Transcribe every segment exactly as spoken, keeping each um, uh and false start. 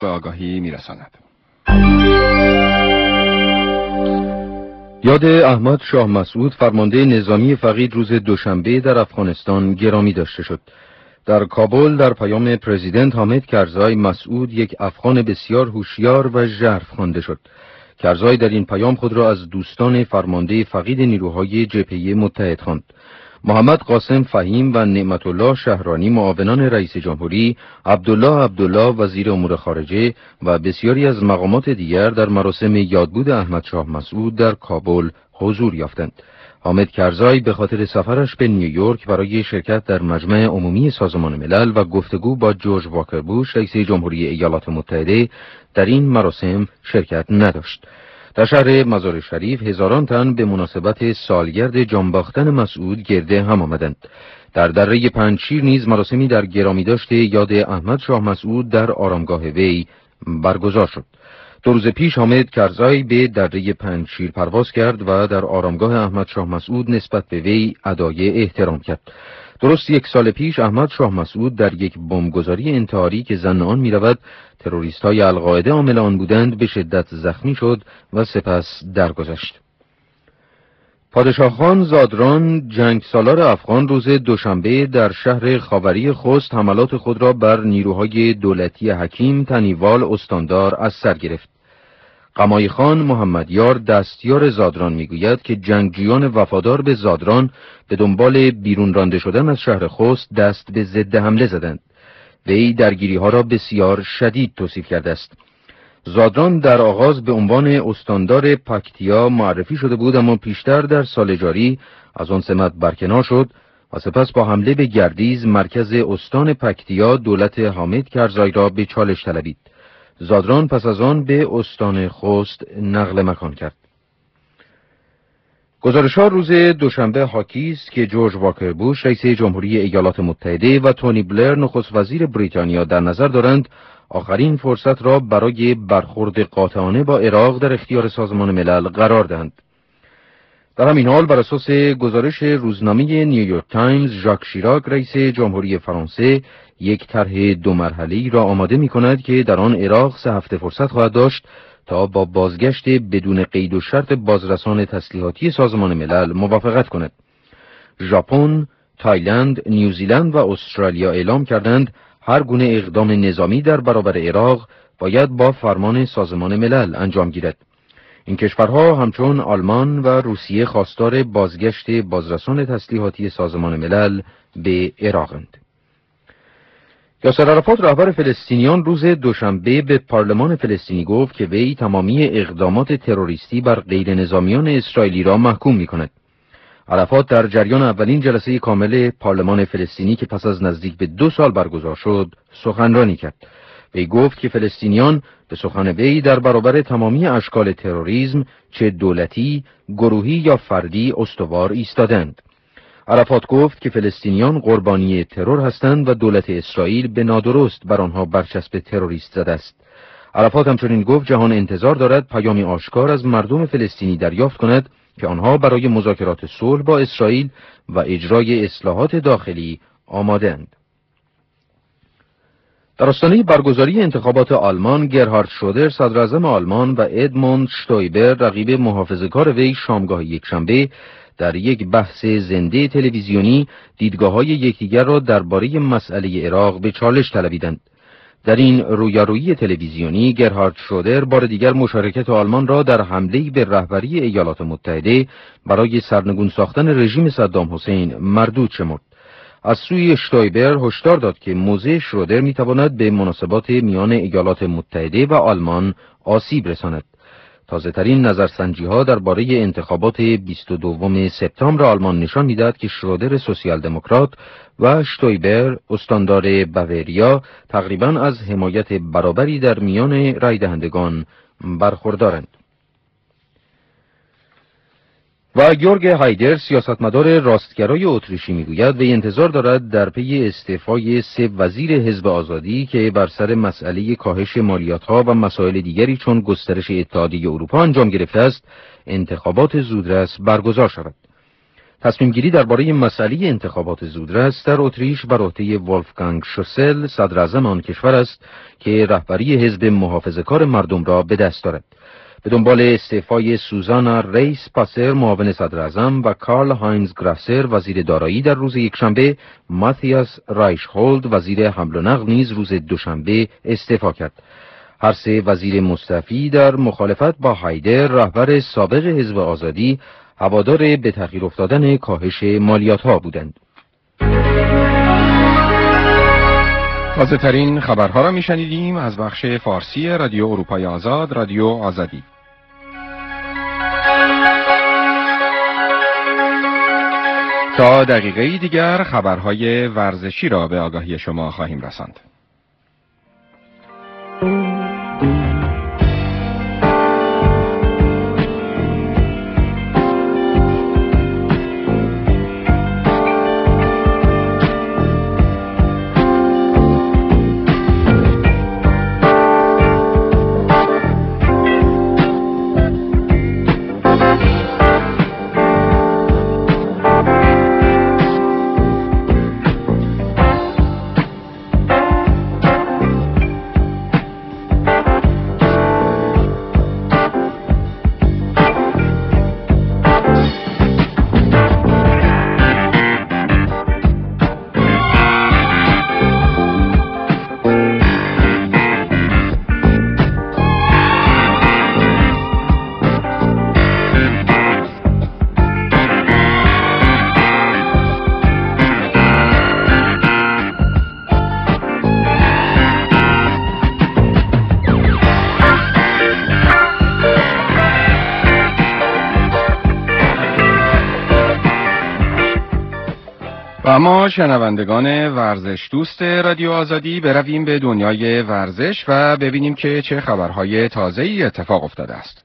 به آگاهی میرساند. یاد احمد شاه مسعود فرمانده نظامی فقید روز دوشنبه در افغانستان گرامی داشته شد. در کابل در پیام پرزیدنت حامد کرزای مسعود یک افغان بسیار هوشیار و ژرف خوانده شد. کرزای در این پیام خود را از دوستان فرمانده فقید نیروهای جبهه متحد خواند. محمد قاسم فهیم و نعمت الله شهرانی معاونان رئیس جمهوری، عبدالله عبدالله وزیر امور خارجه و بسیاری از مقامات دیگر در مراسم یادبود احمد شاه مسعود در کابل حضور یافتند. حامد کرزای به خاطر سفرش به نیویورک برای شرکت در مجمع عمومی سازمان ملل و گفتگو با جورج واکر بوش رئیس جمهوری ایالات متحده در این مراسم شرکت نداشت. در شهر مزار شریف هزاران تن به مناسبت سالگرد جانباختن مسعود گرده هم آمدند. در دره پنجشیر نیز مراسمی در گرامی داشته یاد احمد شاه مسعود در آرامگاه وی برگزار شد. دو روز پیش حامد کرزای به دره پنجشیر پرواز کرد و در آرامگاه احمد شاه مسعود نسبت به وی ادای احترام کرد. درست یک سال پیش احمد شاه مسعود در یک بمبگذاری انتحاری که ظن آن می‌رود تروریست‌های القاعده عامل آن بودند به شدت زخمی شد و سپس درگذشت. پادشاه خان زادران جنگ سالار افغان روز دوشنبه در شهر خاوری خوست حملات خود را بر نیروهای دولتی حکیم تنیوال استاندار از سر گرفت. قمای خان محمد یار دستیار زادران میگوید که جنگجویان وفادار به زادران به دنبال بیرون رانده شدن از شهر خوست دست به ضد حمله زدند. وی درگیری ها را بسیار شدید توصیف کرده است. زادران در آغاز به عنوان استاندار پکتیا معرفی شده بود، اما پیشتر در سال جاری از آن سمت برکنار شد و سپس با حمله به گردیز مرکز استان پکتیا دولت حامد کرزای را به چالش طلبید. زادران پس از آن به استان خوست نقل مکان کرد. گزارش‌ها روز دوشنبه حاکی است که جورج واکر بوش رئیس جمهوری ایالات متحده و تونی بلر نخست وزیر بریتانیا در نظر دارند آخرین فرصت را برای برخورد قاطعانه با عراق در اختیار سازمان ملل قرار دهند. در همین حال بر اساس گزارش روزنامه نیویورک تایمز، ژاک شیراک رئیس جمهوری فرانسه یک طرح دو مرحله‌ای را آماده می‌کند که در آن عراق سه هفته فرصت خواهد داشت تا با بازگشت بدون قید و شرط بازرسان تسلیحاتی سازمان ملل موافقت کند. ژاپن، تایلند، نیوزیلند و استرالیا اعلام کردند هر گونه اقدام نظامی در برابر عراق باید با فرمان سازمان ملل انجام گیرد. این کشورها همچون آلمان و روسیه خواستار بازگشت بازرسان تسلیحاتی سازمان ملل به عراقند. یاسر عرفات رهبر فلسطینیان روز دوشنبه به پارلمان فلسطینی گفت که وی تمامی اقدامات تروریستی بر غیر نظامیان اسرائیلی را محکوم می کند. عرفات در جریان اولین جلسه کامل پارلمان فلسطینی که پس از نزدیک به دو سال برگزار شد سخنرانی کرد. وی گفت که فلسطینیان به سخن وی در برابر تمامی اشکال تروریسم چه دولتی، گروهی یا فردی استوار ایستادند. عرفات گفت که فلسطینیان قربانی ترور هستند و دولت اسرائیل به نادرست بر آنها برچسب تروریست زده است. عرفات همچنین گفت جهان انتظار دارد پیامی آشکار از مردم فلسطینی دریافت کند که آنها برای مذاکرات صلح با اسرائیل و اجرای اصلاحات داخلی آماده‌اند. در آستانه برگزاری انتخابات آلمان، گرهارد شرودر صدراعظم آلمان و ادموند شتویبر رقیب محافظه‌کار وی شامگاه یکشنبه در یک بحث زنده تلویزیونی دیدگاه‌های یکدیگر را درباره مسئله عراق به چالش طلبیدند. در این رویارویی تلویزیونی گرهارد شرودر بار دیگر مشارکت آلمان را در حمله‌ای به رهبری ایالات متحده برای سرنگون ساختن رژیم صدام حسین مردود شمرد. از سوی شتویبر هشدار داد که موضع شرودر می‌تواند به مناسبات میان ایالات متحده و آلمان آسیب رساند. تازه‌ترین نظرسنجی‌ها درباره انتخابات بیست و دوم سپتامبر آلمان نشان می‌دهد که شرودر سوسیال دموکرات و شتویبر استاندار باواریا تقریباً از حمایت برابری در میان رای دهندگان برخوردارند. و یورگ هایدر سیاستمدار راستگرای اتریشی میگوید وی انتظار دارد در پی استعفای سه وزیر حزب آزادی که بر سر مسئله کاهش مالیات‌ها و مسائل دیگری چون گسترش اتحادیه اروپا انجام گرفته است انتخابات زودرس برگزار شود. تصمیم گیری درباره مسئله انتخابات زودرس در اتریش بر عهده ولفگانگ شوسل صدر اعظم آن کشور است که رهبری حزب محافظه‌کار مردم را به دست دارد. به دنبال استعفای سوزانا ریس پاسر معاون صدر اعظم و کارل هاینز گراسر وزیر دارایی در روز یکشنبه، ماتیاس رایشهولد وزیر حمل و نقل نیز روز دوشنبه استعفا کرد. هر سه وزیر مستعفی در مخالفت با هایدر رهبر سابق حزب آزادی هوادار به تأخیر افتادن کاهش مالیات‌ها بودند. تازه ترین خبرها را میشنیدیم از بخش فارسی رادیو اروپای آزاد، رادیو آزادی. تا دقیقه دیگر خبرهای ورزشی را به آگاهی شما خواهیم رساند. اما شنوندگان ورزش دوست رادیو آزادی برویم به دنیای ورزش و ببینیم که چه خبرهای تازه‌ای اتفاق افتاده است.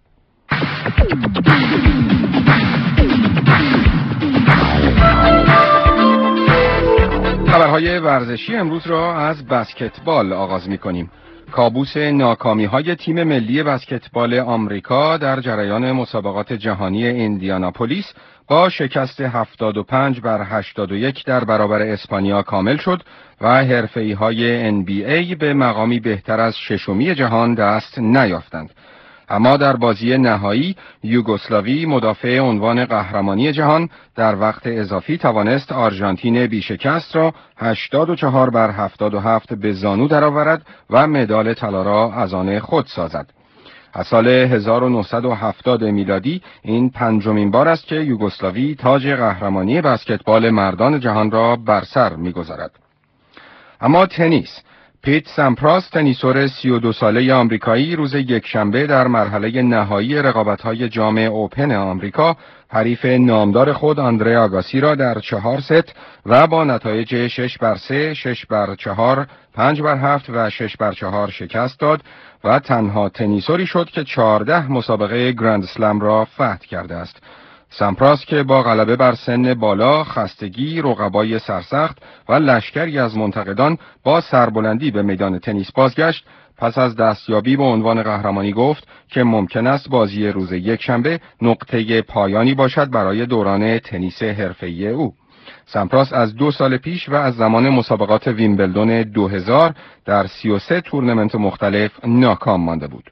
خبرهای ورزشی امروز را از بسکتبال آغاز می‌کنیم. کابوس ناکامی‌های تیم ملی بسکتبال آمریکا در جریان مسابقات جهانی ایندیاناپولیس با شکست هفتاد و پنج بر هشتاد و یک در برابر اسپانیا کامل شد و حرفه‌ای‌های ان بی ای به مقامی بهتر از ششمی جهان دست نیافتند. اما در بازی نهایی یوگسلاوی مدافع عنوان قهرمانی جهان در وقت اضافی توانست آرژانتین بیشکست را هشتاد و چهار بر هفتاد و هفت به زانو درآورد و مدال طلا را از آن خود سازد. از سال هزار و نهصد و هفتاد میلادی این پنجمین بار است که یوگسلاوی تاج قهرمانی بسکتبال مردان جهان را بر سر می‌گذارد. اما تنیس، پیت سامپراس تنیسور سی و دو ساله آمریکایی روز یکشنبه در مرحله نهایی رقابت‌های جام اوپن آمریکا حریف نامدار خود آندره آگاسی را در چهار ست و با نتایج شش بر سه، شش بر چهار، پنج بر هفت و شش بر چهار شکست داد و تنها تنیسوری شد که چهارده مسابقه گرند اسلم را فتح کرده است. سامپراس که با غلبه بر سن بالا، خستگی، رقبای سرسخت و لشکری از منتقدان با سربلندی به میدان تنیس بازگشت، پس از دستیابی به عنوان قهرمانی گفت که ممکن است بازی روز یکشنبه نقطه پایانی باشد برای دوران تنیس حرفه‌ای او. سامپراس از دو سال پیش و از زمان مسابقات ویمبلدون دو هزار در سی و سه تورنمنت مختلف ناکام مانده بود.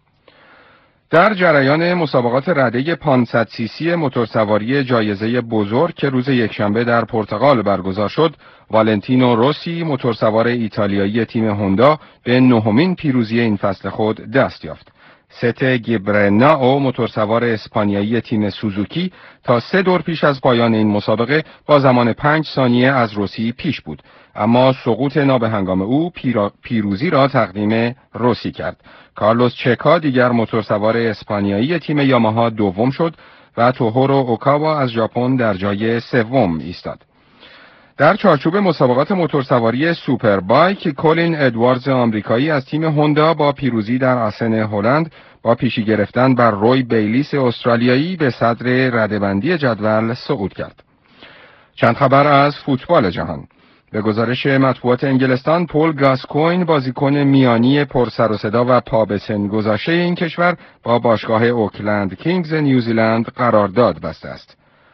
در جریان مسابقات رده پانصد سی سی موتورسواری جایزه بزرگ که روز یکشنبه در پرتغال برگزار شد، والنتینو روسی موتورسوار ایتالیایی تیم هوندا به نهمین پیروزی این فصل خود دست یافت. ست گیبرناو موتورسوار اسپانیایی تیم سوزوکی تا سه دور پیش از پایان این مسابقه با زمان پنج ثانیه از روسی پیش بود، اما سقوط نابهنگام او پیرا... پیروزی را تقدیم روسی کرد. کارلوس چکا دیگر موتورسوار اسپانیایی تیم یاماها دوم شد و توهورو اوکاوا از ژاپن در جای سوم ایستاد. در چارچوب مسابقات موتورسواری سوپر بایک، کولین ادواردز آمریکایی از تیم هوندا با پیروزی در آسن هلند با پیشی گرفتن بر روی بیلیس استرالیایی به صدر رده‌بندی جدول صعود کرد. چند خبر از فوتبال جهان. به گزارش مطبوعات انگلستان، پول گاسکوین بازیکن میانی پرسر و صدا و پا به سن گذاشته این کشور با باشگاه اوکلند کینگز نیوزیلند قرارداد بسته است.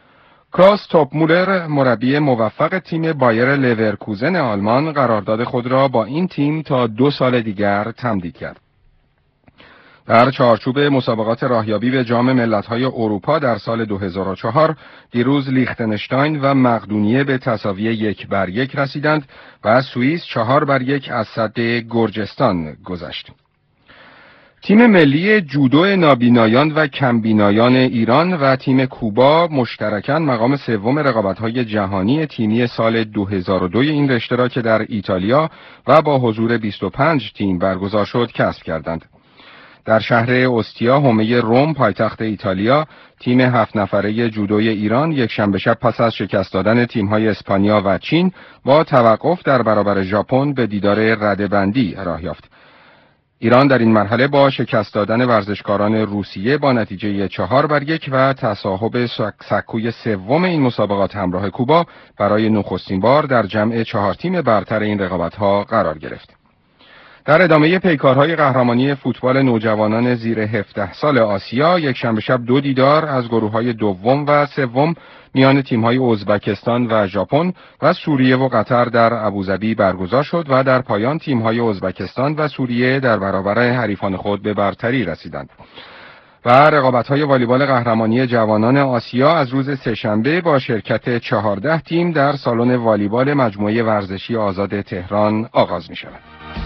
کلاس توپمولر مربی موفق تیم بایر لورکوزن آلمان قرارداد خود را با این تیم تا دو سال دیگر تمدید کرد. در چارچوب مسابقات راهیابی به جام ملت‌های اروپا در سال دو هزار و چهار دیروز لیختنشتاین و مقدونیه به تساوی یک بر یک رسیدند و سوئیس چهار بر یک از سد گرجستان گذشت. تیم ملی جودو نابینایان و کمبینایان ایران و تیم کوبا مشترکاً مقام سوم رقابت‌های جهانی تیمی سال دو هزار و دو این رشته را که در ایتالیا و با حضور بیست و پنج تیم برگزار شد کسب کردند. در شهر اوستیا حومه روم پایتخت ایتالیا تیم هفت نفره جودوی ایران یک شنبه شب پس از شکست دادن تیم‌های اسپانیا و چین با توقف در برابر ژاپن به دیدار رده‌بندی راه یافت. ایران در این مرحله با شکست دادن ورزشکاران روسیه با نتیجه چهار بر یک و تصاحب سکوی سوم این مسابقات همراه کوبا برای نخستین بار در جمع چهار تیم برتر این رقابت‌ها قرار گرفت. در ادامه پیکارهای قهرمانی فوتبال نوجوانان زیر هفده سال آسیا یک شنبه شب دو دیدار از گروه‌های دوم و سوم میان تیم‌های ازبکستان و ژاپن و سوریه و قطر در ابوظبی برگزار شد و در پایان تیم‌های ازبکستان و سوریه در برابر حریفان خود به برتری رسیدند. و رقابت‌های والیبال قهرمانی جوانان آسیا از روز سه‌شنبه با شرکت چهارده تیم در سالن والیبال مجموعه ورزشی آزاد تهران آغاز می‌شود.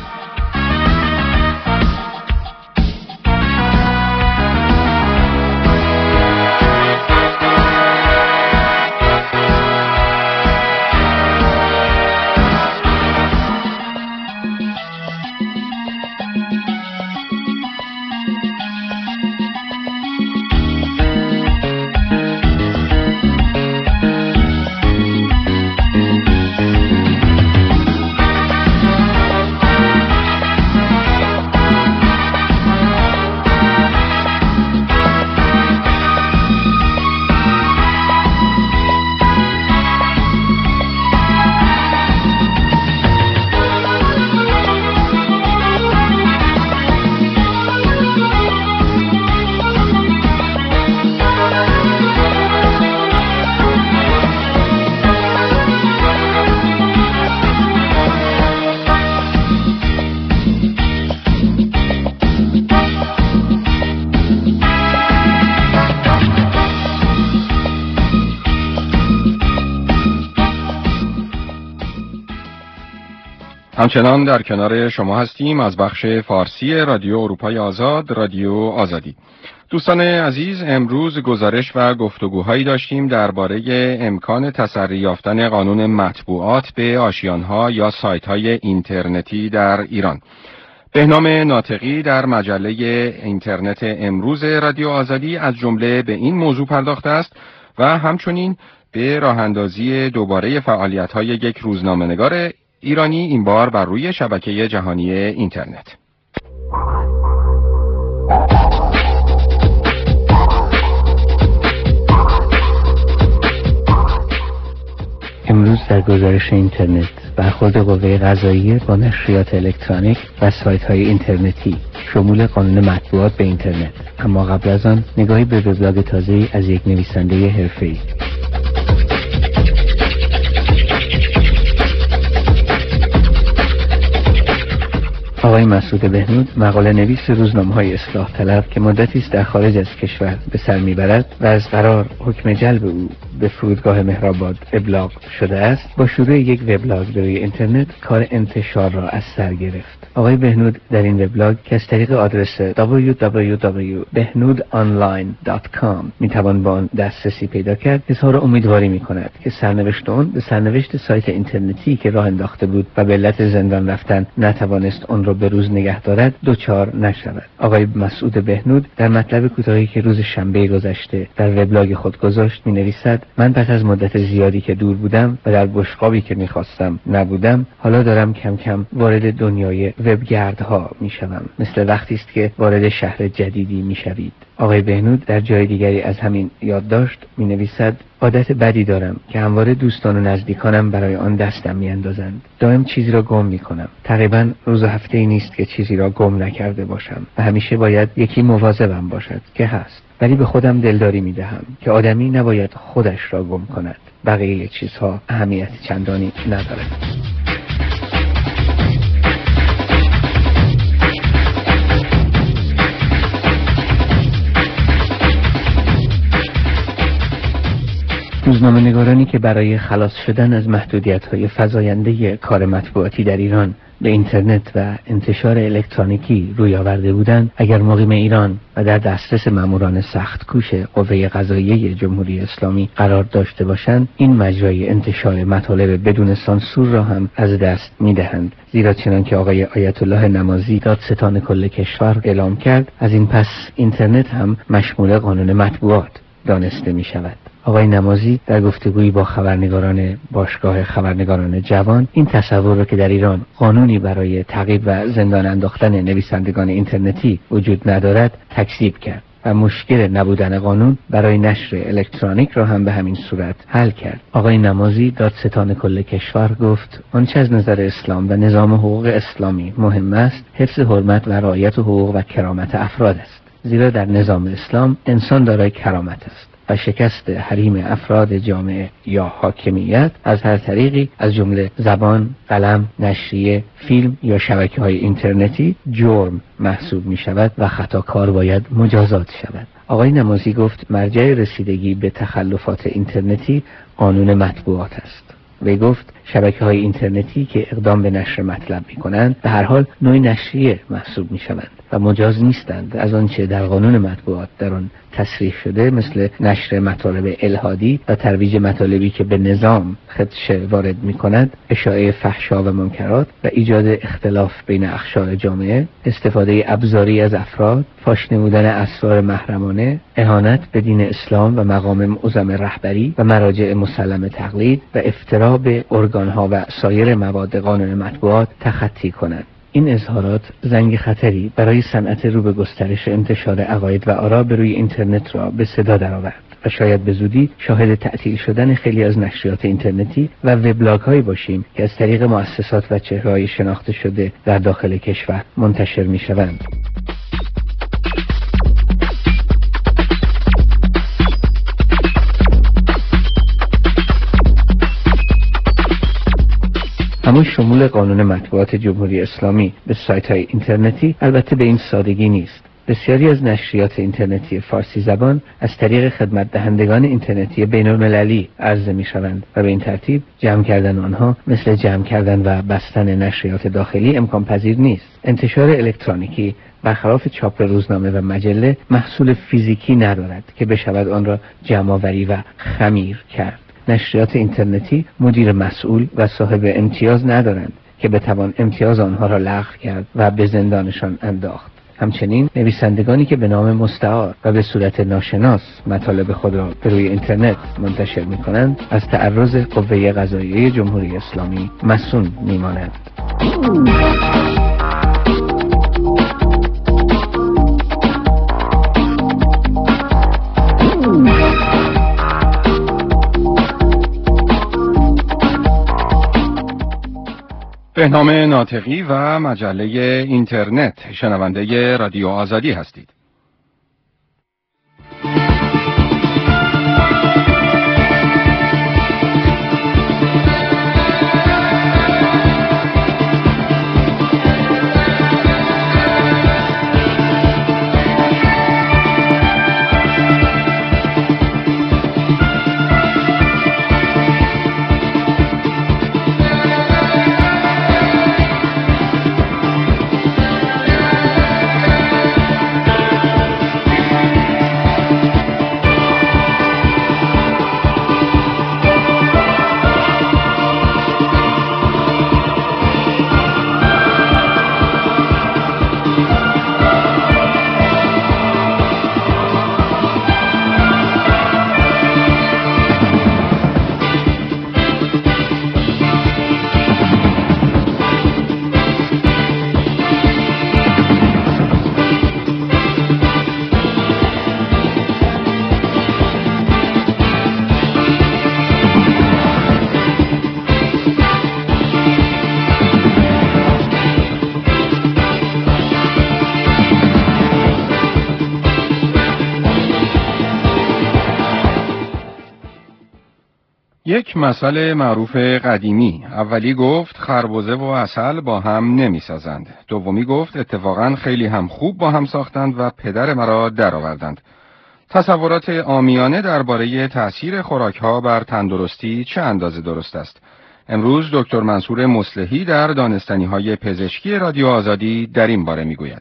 همچنان در کنار شما هستیم از بخش فارسی رادیو اروپای آزاد، رادیو آزادی. دوستان عزیز، امروز گزارش و گفتگوهایی داشتیم درباره امکان تسری یافتن قانون مطبوعات به آشیان‌ها یا سایت‌های اینترنتی در ایران. بهنام ناطقی در مجله اینترنت امروز رادیو آزادی از جمله به این موضوع پرداخته است و همچنین به راه‌اندازی دوباره فعالیت‌های یک روزنامه‌نگار ایرانی، این بار بر روی شبکه جهانی اینترنت. امروز در گزارش اینترنت برخورد قوه قضاییه با نشریات الکترونیک و سایت‌های اینترنتی، شمول قانون مطبوعات به اینترنت. اما قبل از آن نگاهی به وبلاگ تازه‌ای از یک نویسنده حرفه‌ای. آقای مسعود بهنود، مقاله نویس روزنامه‌های اصلاح طلب که مدتی است در خارج از کشور به سر میبرد و از قرار حکم جلب او به فرودگاه مهرآباد ابلاغ شده است، با شروع یک وبلاگ به روی اینترنت کار انتشار را از سر گرفت. آقای بهنود در این وبلاگ که از طریق آدرس دبلیو دبلیو دبلیو دات بهنود آنلاین دات کام میتوان با آن دسترسی پیدا کرد، اظهار امیدواری میکند که سرنوشت آن به سرنوشت سایت اینترنتی که راه انداخته بود و به علت زندان رفتن نتوانست آن را به روز نگه دارد دچار نشود. آقای مسعود بهنود در مطلب کوتاهی که روز شنبه گذشته در وبلاگ خود گذاشت می‌نویسد: من پس از مدت زیادی که دور بودم و در بشقابی که می‌خواستم نبودم، حالا دارم کم کم وارد دنیای وبگردها می‌شوم. مثل وقتی است که وارد شهر جدیدی می‌شوید. آقای بهنود در جای دیگری از همین یادداشت می‌نویسد: عادت بدی دارم که همواره دوستان و نزدیکانم برای آن دستم میاندازند. دائم چیزی را گم میکنم. تقریبا روز و هفته ای نیست که چیزی را گم نکرده باشم و همیشه باید یکی مواظبم باشد که هست. ولی به خودم دلداری میدهم که آدمی نباید خودش را گم کند. بقیه چیزها اهمیت چندانی ندارد. روزنامه‌نگارانی که برای خلاص شدن از محدودیت‌های فزاینده کار مطبوعاتی در ایران به اینترنت و انتشار الکترونیکی روی آورده بودند، اگر مقیم ایران و در دسترس ماموران سخت‌کوش قوه قضاییه جمهوری اسلامی قرار داشته باشند، این مجرای انتشار مطالب بدون سانسور را هم از دست می‌دهند. زیرا چنان که آقای آیت الله نمازی دادستان کل کشور اعلام کرد، از این پس اینترنت هم مشمول قانون مطبوعات دانسته می‌شود. آقای نمازی در گفتگویی با خبرنگاران باشگاه خبرنگاران جوان این تصور را که در ایران قانونی برای تعقیب و زندان انداختن نویسندگان اینترنتی وجود ندارد تکذیب کرد و مشکل نبودن قانون برای نشر الکترونیک را هم به همین صورت حل کرد. آقای نمازی دادستان کل کشور گفت آنچه از نظر اسلام و نظام حقوق اسلامی مهم است، حفظ حرمت و رعایت حقوق و کرامت افراد است. زیرا در نظام اسلام انسان دارای کرامت است و شکست حریم افراد جامعه یا حاکمیت از هر طریقی از جمله زبان، قلم، نشریه، فیلم یا شبکه‌های اینترنتی جرم محسوب می شود و خطاکار باید مجازات شود. آقای نمازی گفت مرجع رسیدگی به تخلفات اینترنتی قانون مطبوعات است. وی گفت شبکه‌های اینترنتی که اقدام به نشر مطلب می‌کنند به هر حال نوعی نشریه محسوب می‌شوند و مجاز نیستند از آنچه در قانون مطبوعات در آن تصریح شده، مثل نشر مطالب الحادی و ترویج مطالبی که به نظام خدشه وارد می‌کند، اشاعه فحشا و منکرات و ایجاد اختلاف بین اقشار جامعه، استفاده ابزاری از افراد، فاش نمودن اسرار محرمانه، اهانت به دین اسلام و مقام معظم رهبری و مراجع مسلم تقلید و افترا به ارگان‌ها و سایر مواد قانون مطبوعات تخطی کنند. این اظهارات زنگ خطری برای صنعت رو به گسترش انتشار عقاید و آرا به روی اینترنت را به صدا درآورد و شاید به زودی شاهد تعطیل شدن خیلی از نشریات اینترنتی و وبلاگ هایی باشیم که از طریق مؤسسات و چهره‌های شناخته شده در داخل کشور منتشر می‌شوند. اما شمول قانون مطبوعات جمهوری اسلامی به سایت‌های اینترنتی البته به این سادگی نیست. بسیاری از نشریات اینترنتی فارسی زبان از طریق خدمت دهندگان اینترنتی بین‌المللی عرضه می‌شوند و به این ترتیب جمع کردن آنها مثل جمع کردن و بستن نشریات داخلی امکان پذیر نیست. انتشار الکترونیکی برخلاف چاپ روزنامه و مجله محصول فیزیکی ندارد که بشود آن را جمع‌آوری و خمیر کرد. نشریات اینترنتی مدیر مسئول و صاحب امتیاز ندارند که بتوان امتیاز آنها را لغو کرد و به زندانشان انداخت. همچنین نویسندگانی که به نام مستعار و به صورت ناشناس مطالب خود را به روی اینترنت منتشر می کنند از تعرض قوه قضاییه جمهوری اسلامی مصون می مانند. بهنام ناطقی و مجله اینترنت، شنونده رادیو آزادی هستید. یک مسئله معروف قدیمی. اولی گفت خربزه و عسل با هم نمی سازند. دومی گفت اتفاقا خیلی هم خوب با هم ساختند و پدر مرا درآوردند. تصورات عامیانه درباره تأثیر خوراک‌ها بر تندرستی چه اندازه درست است؟ امروز دکتر منصور مصلحی در دانستنی‌های پزشکی رادیو آزادی در این باره می‌گوید.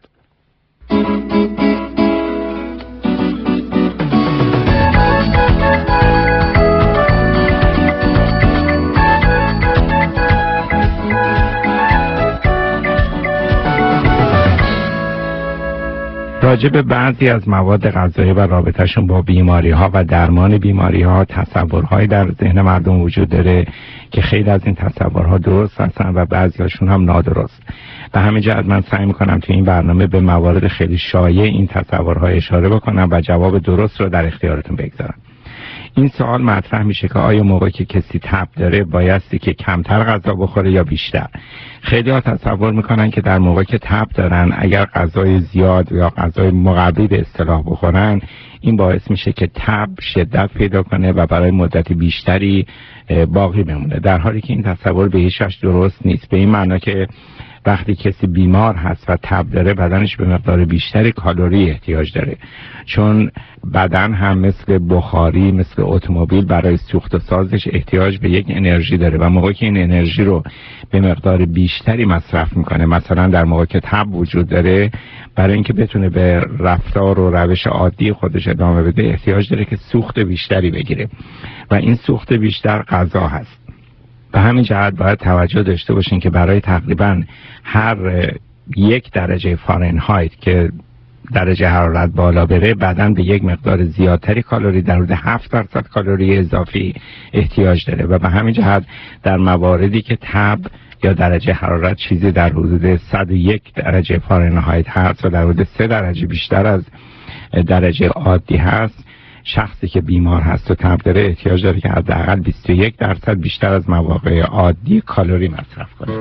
راجع به بعضی از مواد غذایی و رابطهشون با بیماری ها و درمان بیماری ها تصورهای در ذهن مردم وجود داره که خیلی از این تصورها درست هستن و بعضی هاشون هم نادرست. به همین جهت من سعی میکنم توی این برنامه به موارد خیلی شایع این تصورها اشاره بکنم و جواب درست رو در اختیارتون بگذارم. این سوال مطرح میشه که آیا موقعی که کسی تب داره بایستی که کمتر غذا بخوره یا بیشتر؟ خیلی ها تصور میکنن که در موقعی که تب دارن اگر غذای زیاد یا غذای مقوی به اصطلاح بخورن این باعث میشه که تب شدت پیدا کنه و برای مدت بیشتری باقی بمونه، در حالی که این تصور به هیچ وجه درست نیست. به این معنی که وقتی کسی بیمار هست و تب داره بدنش به مقدار بیشتری کالری احتیاج داره، چون بدن هم مثل بخاری مثل اتومبیل برای سوخت و سازش احتیاج به یک انرژی داره و موقعی که این انرژی رو به مقدار بیشتری مصرف میکنه، مثلا در موقعی که تب وجود داره، برای اینکه بتونه به رفتار و روش عادی خودش ادامه بده احتیاج داره که سوخت بیشتری بگیره و این سوخت بیشتر غذا هست. به همین جهت باید توجه داشته باشین که برای تقریبا هر یک درجه فارنهایت که درجه حرارت بالا بره بدن به یک مقدار زیادتری کالری در حدود هفت درصد کالری اضافی احتیاج داره و به همین جهت در مواردی که تب یا درجه حرارت چیزی در حدود صد و یک درجه فارنهایت هست و در حدود سه درجه بیشتر از درجه عادی هست، شخصی که بیمار هست و تب داره احتیاج داره که حداقل بیست و یک درصد بیشتر از مواقع عادی کالری مصرف کنه.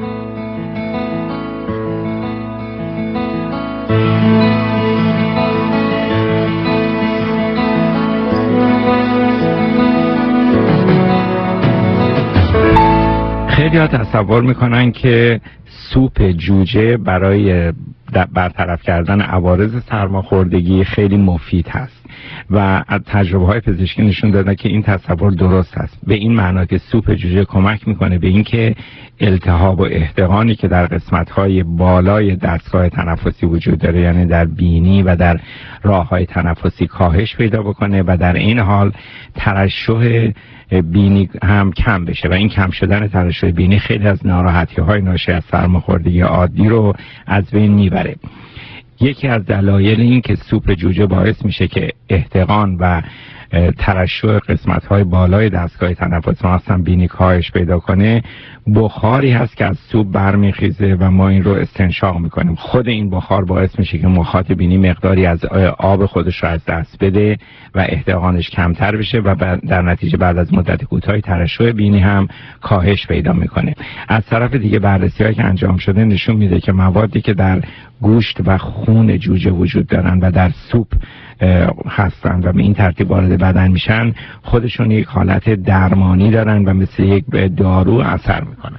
خیلی ها تصور میکنن که سوپ جوجه برای برطرف کردن عوارض سرماخوردگی خیلی مفید هست و از تجربه های پزشکی نشون دادن که این تصور درست است، به این معنا که سوپ جوجه کمک میکنه به اینکه التهاب و احتقانی که در قسمت های بالای دستگاه تنفسی وجود داره، یعنی در بینی و در راه های تنفسی، کاهش پیدا بکنه و در این حال ترشح بینی هم کم بشه و این کم شدن ترشح بینی خیلی از ناراحتی های ناشی از سرماخوردگی عادی رو از بین میبره. یکی از دلایل این که سوپ جوجه باعث میشه که احتقان و ترشح قسمت های بالای دستگاه تنفس مثلا بینی کاهش پیدا کنه، بخاری هست که از سوپ برمیخیزه و ما این رو استنشاق میکنیم. خود این بخار باعث میشه که مخاط بینی مقداری از آب خودش رو از دست بده و احتقانش کمتر بشه و در نتیجه بعد از مدت کوتاهی ترشح بینی هم کاهش پیدا میکنه. از طرف دیگه بررسی هایی که انجام شده نشون میده که موادی که در گوشت و خون جوجه وجود دارن و در سوپ هستن و به این ترتیب وارد بدن میشن خودشون یک حالت درمانی دارن و مثل یک دارو اثر میکنن.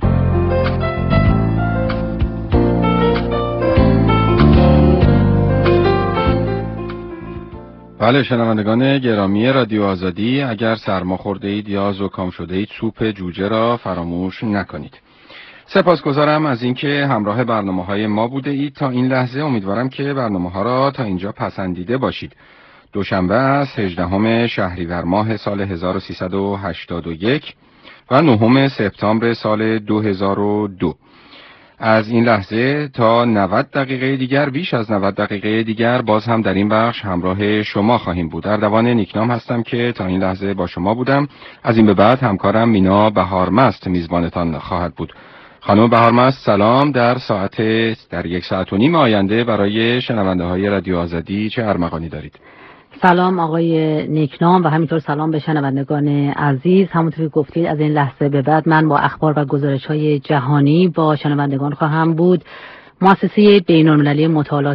بله شنوندگان گرامی رادیو آزادی، اگر سرما خورده اید یا زکام شده اید سوپ جوجه را فراموش نکنید. سپاسگزارم از اینکه همراه برنامه‌های ما بوده اید تا این لحظه. امیدوارم که برنامه‌ها را تا اینجا پسندیده باشید. دوشنبه است هجدهم شهریور ماه سال هزار و سیصد و هشتاد و یک و نهم سپتامبر سال دو هزار و دو. از این لحظه تا نود دقیقه دیگر، بیش از نود دقیقه دیگر باز هم در این بخش همراه شما خواهیم بود. اردوان نیکنام هستم که تا این لحظه با شما بودم. از این به بعد همکارم مینا بهارمست میزبانتان خواهد بود. خانم بهارمست سلام. در ساعت در یک ساعت و نیم آینده برای شنونده های رادیو آزادی چه ارمغانی دارید؟ سلام آقای نیکنام و همینطور سلام به شنوندگان عزیز. همونطور که گفتید از این لحظه به بعد من با اخبار و گزارش های جهانی با شنوندگان خواهم بود مؤسسه بین‌المللی مطالعات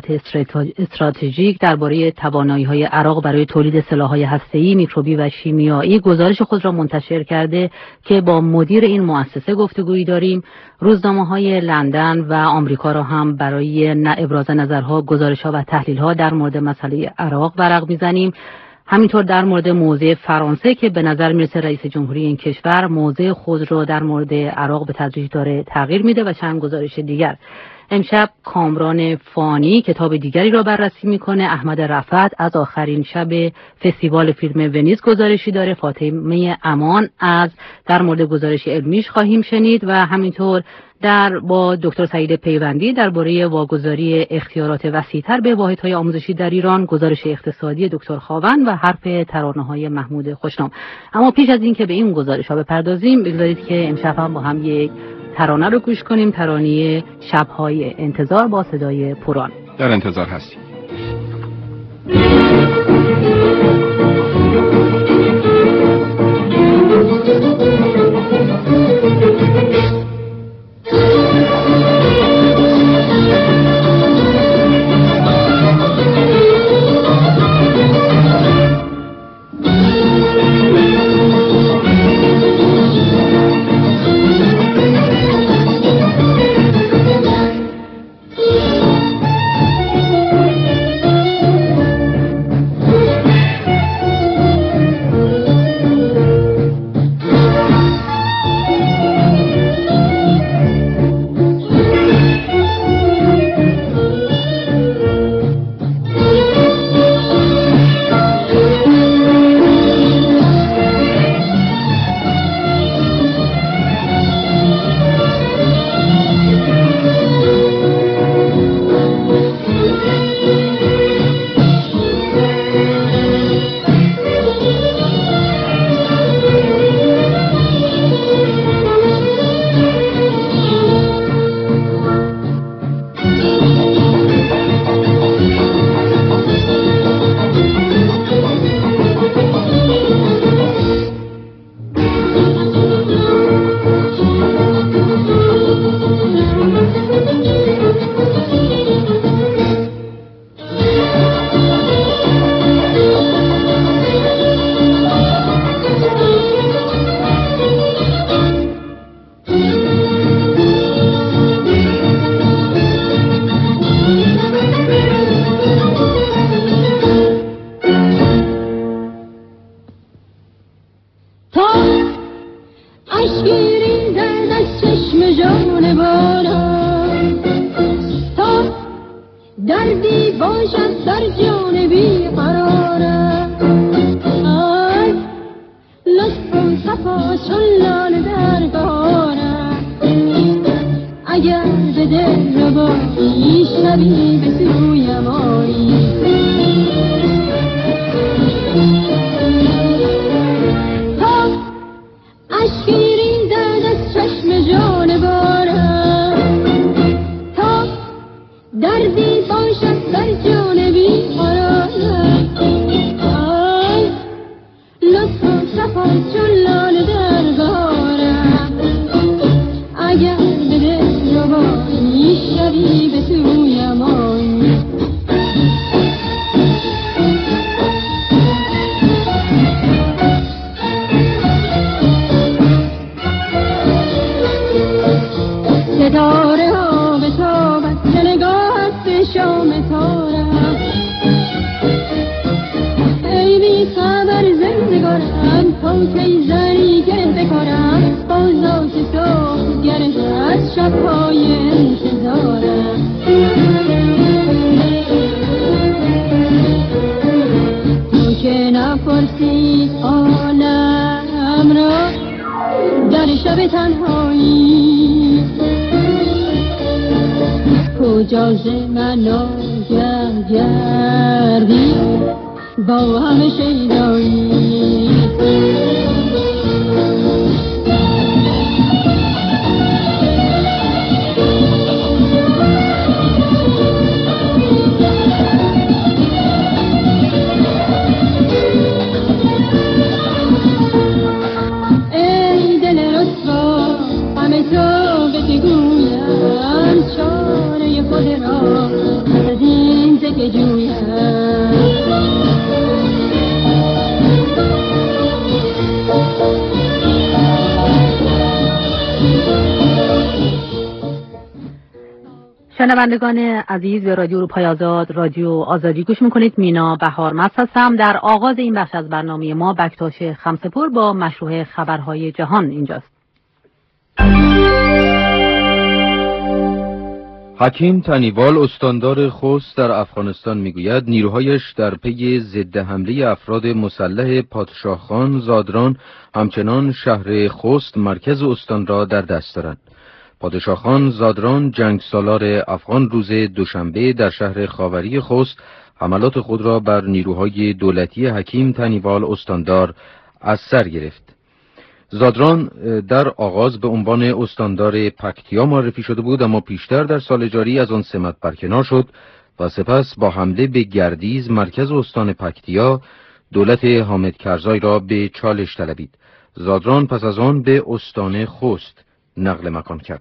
استراتژیک درباره توانایی‌های عراق برای تولید سلاح‌های هسته‌ای، میکروبی و شیمیایی گزارش خود را منتشر کرده که با مدیر این مؤسسه گفتگویی داریم. روزنامه‌های لندن و آمریکا را هم برای ابراز نظرها، گزارش‌ها و تحلیل‌ها در مورد مسئله عراق ورق می‌زنیم. همینطور در مورد موضع فرانسه که به نظر میرسه رئیس جمهوری این کشور موضع خود را در مورد عراق به تدریج داره تغییر میده و چند گزارش دیگر. امشب کامران فانی کتاب دیگری را بررسی میکنه. احمد رفعت از آخرین شب فستیوال فیلم ونیز گزارشی داره. فاطمه امان از در مورد گزارش علمیش خواهیم شنید و همینطور در با دکتر سعید پیوندی درباره واگذاری اختیارات وسیع‌تر به واحدهای آموزشی در ایران، گزارش اقتصادی دکتر خاون و حرف ترانه‌های محمود خوشنام. اما پیش از این که به این گزارش‌ها بپردازیم، بگذارید که امشب هم با هم یک ترانه رو گوش کنیم. ترانه شب‌های انتظار با صدای پوران. در انتظار هستیم. ای دل رسوا همه تو بگویم چاره خود شنوندگان عزیز به رادیو اروپای آزاد، رادیو آزادی گوش میکنید. مینا بهارمست هستم. در آغاز این بخش از برنامه ما بکتاش خمسه‌پور با مشروع خبرهای جهان اینجاست. حکیم تنیوال استاندار خوست در افغانستان میگوید نیروهایش در پی ضد حمله افراد مسلح پادشاهخان زادران همچنان شهر خوست مرکز استان را در دست دارند. پادشاهخان زادران جنگ سالار افغان روز دوشنبه در شهر خاوری خوست حملات خود را بر نیروهای دولتی حکیم تنیوال استاندار از سر گرفت. زادران در آغاز به عنوان استاندار پکتیا معرفی شده بود، اما پیشتر در سال جاری از آن سمت برکنار شد و سپس با حمله به گردیز مرکز استان پکتیا دولت حامد کرزای را به چالش طلبید. زادران پس از آن به استان خوست نقل مکان کرد.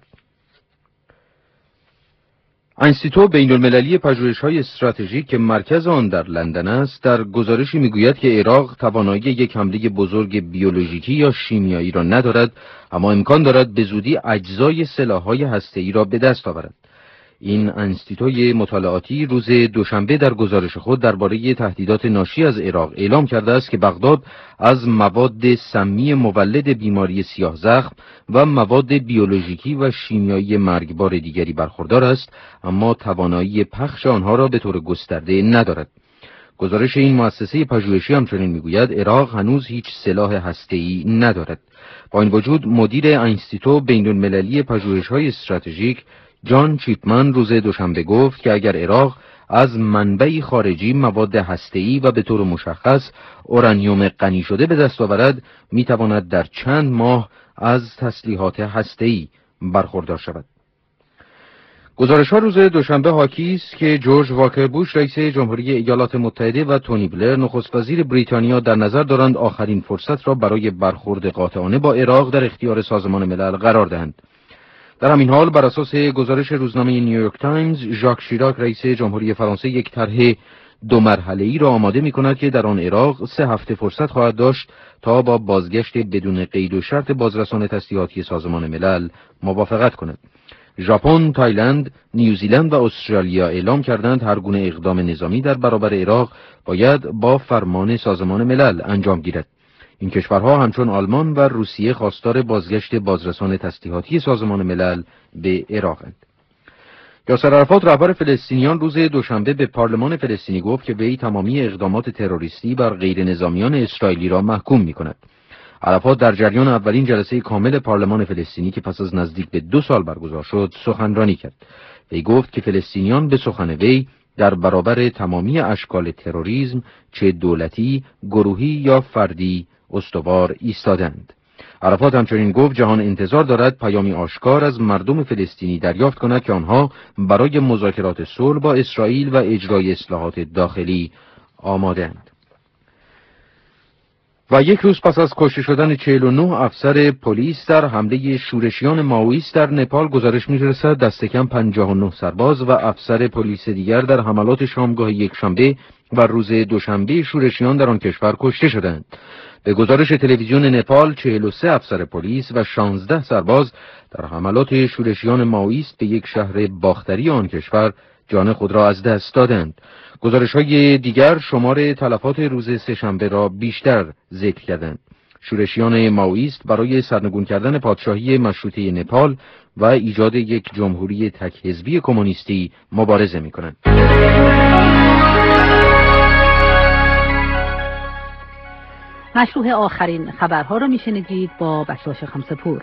انستیتو بین‌المللی پژوهش‌های استراتژیک که مرکز آن در لندن است، در گزارشی میگوید که عراق توانایی یک حمله بزرگ بیولوژیکی یا شیمیایی را ندارد، اما امکان دارد به زودی اجزای سلاح‌های هسته‌ای را به دست آورد. این انستیتوی مطالعاتی روز دوشنبه در گزارش خود درباره تهدیدات ناشی از عراق اعلام کرده است که بغداد از مواد سمی مولد بیماری سیاه زخم و مواد بیولوژیکی و شیمیایی مرگبار دیگری برخوردار است، اما توانایی پخش آنها را به طور گسترده ندارد. گزارش این مؤسسه پژوهشی همچنین میگوید عراق هنوز هیچ سلاح هسته‌ای ندارد. با این وجود مدیر انستیتو بین‌المللی پژوهش‌های استراتژیک جان چیپمن روز دوشنبه گفت که اگر عراق از منبعی خارجی مواد هسته‌ای و به طور مشخص اورانیوم غنی شده به دست آورد، میتواند در چند ماه از تسلیحات هسته‌ای برخوردار شود. گزارش‌ها روز دوشنبه حاکی است که جورج واکر بوش رئیس جمهوری ایالات متحده و تونی بلر نخست وزیر بریتانیا در نظر دارند آخرین فرصت را برای برخورد قاطعانه با عراق در اختیار سازمان ملل قرار دهند. در همین حال بر اساس گزارش روزنامه نیویورک تایمز، ژاک شیراک رئیس جمهوری فرانسه یک طرح دو مرحله‌ای را آماده می‌کند که در آن عراق سه هفته فرصت خواهد داشت تا با بازگشت بدون قید و شرط بازرسان تسلیحاتی سازمان ملل موافقت کند. ژاپن، تایلند، نیوزیلند و استرالیا اعلام کردند هر گونه اقدام نظامی در برابر عراق باید با فرمان سازمان ملل انجام گیرد. این کشورها همچون آلمان و روسیه خواستار بازگشت بازرسان تسلیحاتی سازمان ملل به عراقند. یاسر عرفات رهبر فلسطینیان روز دوشنبه به پارلمان فلسطینی گفت که وی تمامی اقدامات تروریستی بر غیر نظامیان اسرائیلی را محکوم می‌کند. عرفات در جریان اولین جلسه کامل پارلمان فلسطینی که پس از نزدیک به دو سال برگزار شد سخنرانی کرد. وی گفت که فلسطینیان به سخن وی در برابر تمامی اشکال تروریسم، چه دولتی، گروهی یا فردی، استوار ایستادند. عرفات همچنین گفت جهان انتظار دارد پیامی آشکار از مردم فلسطینی دریافت کند که آنها برای مذاکرات صلح با اسرائیل و اجرای اصلاحات داخلی آماده‌اند. و یک روز پس از کشته شدن چهل و نه افسر پلیس در حمله شورشیان مائویست در نپال، گزارش می‌رسد دست کم پنجاه و نه سرباز و افسر پلیس دیگر در حملات شامگاه یکشنبه و روز دوشنبه شورشیان در آن کشور کشته شدند. به گزارش تلویزیون نپال، چهل و سه افسر پلیس و شانزده سرباز در حملات شورشیان مائویست به یک شهر باختری آن کشور جان خود را از دست دادند. گزارش‌های دیگر شمار تلفات روز سه‌شنبه را بیشتر ذکر کردند. شورشیان مائویست برای سرنگون کردن پادشاهی مشروطه نپال و ایجاد یک جمهوری تک حزبی کمونیستی مبارزه می‌کنند. مشروع آخرین خبرها را میشنیدید با بکتاش خمسه‌پور.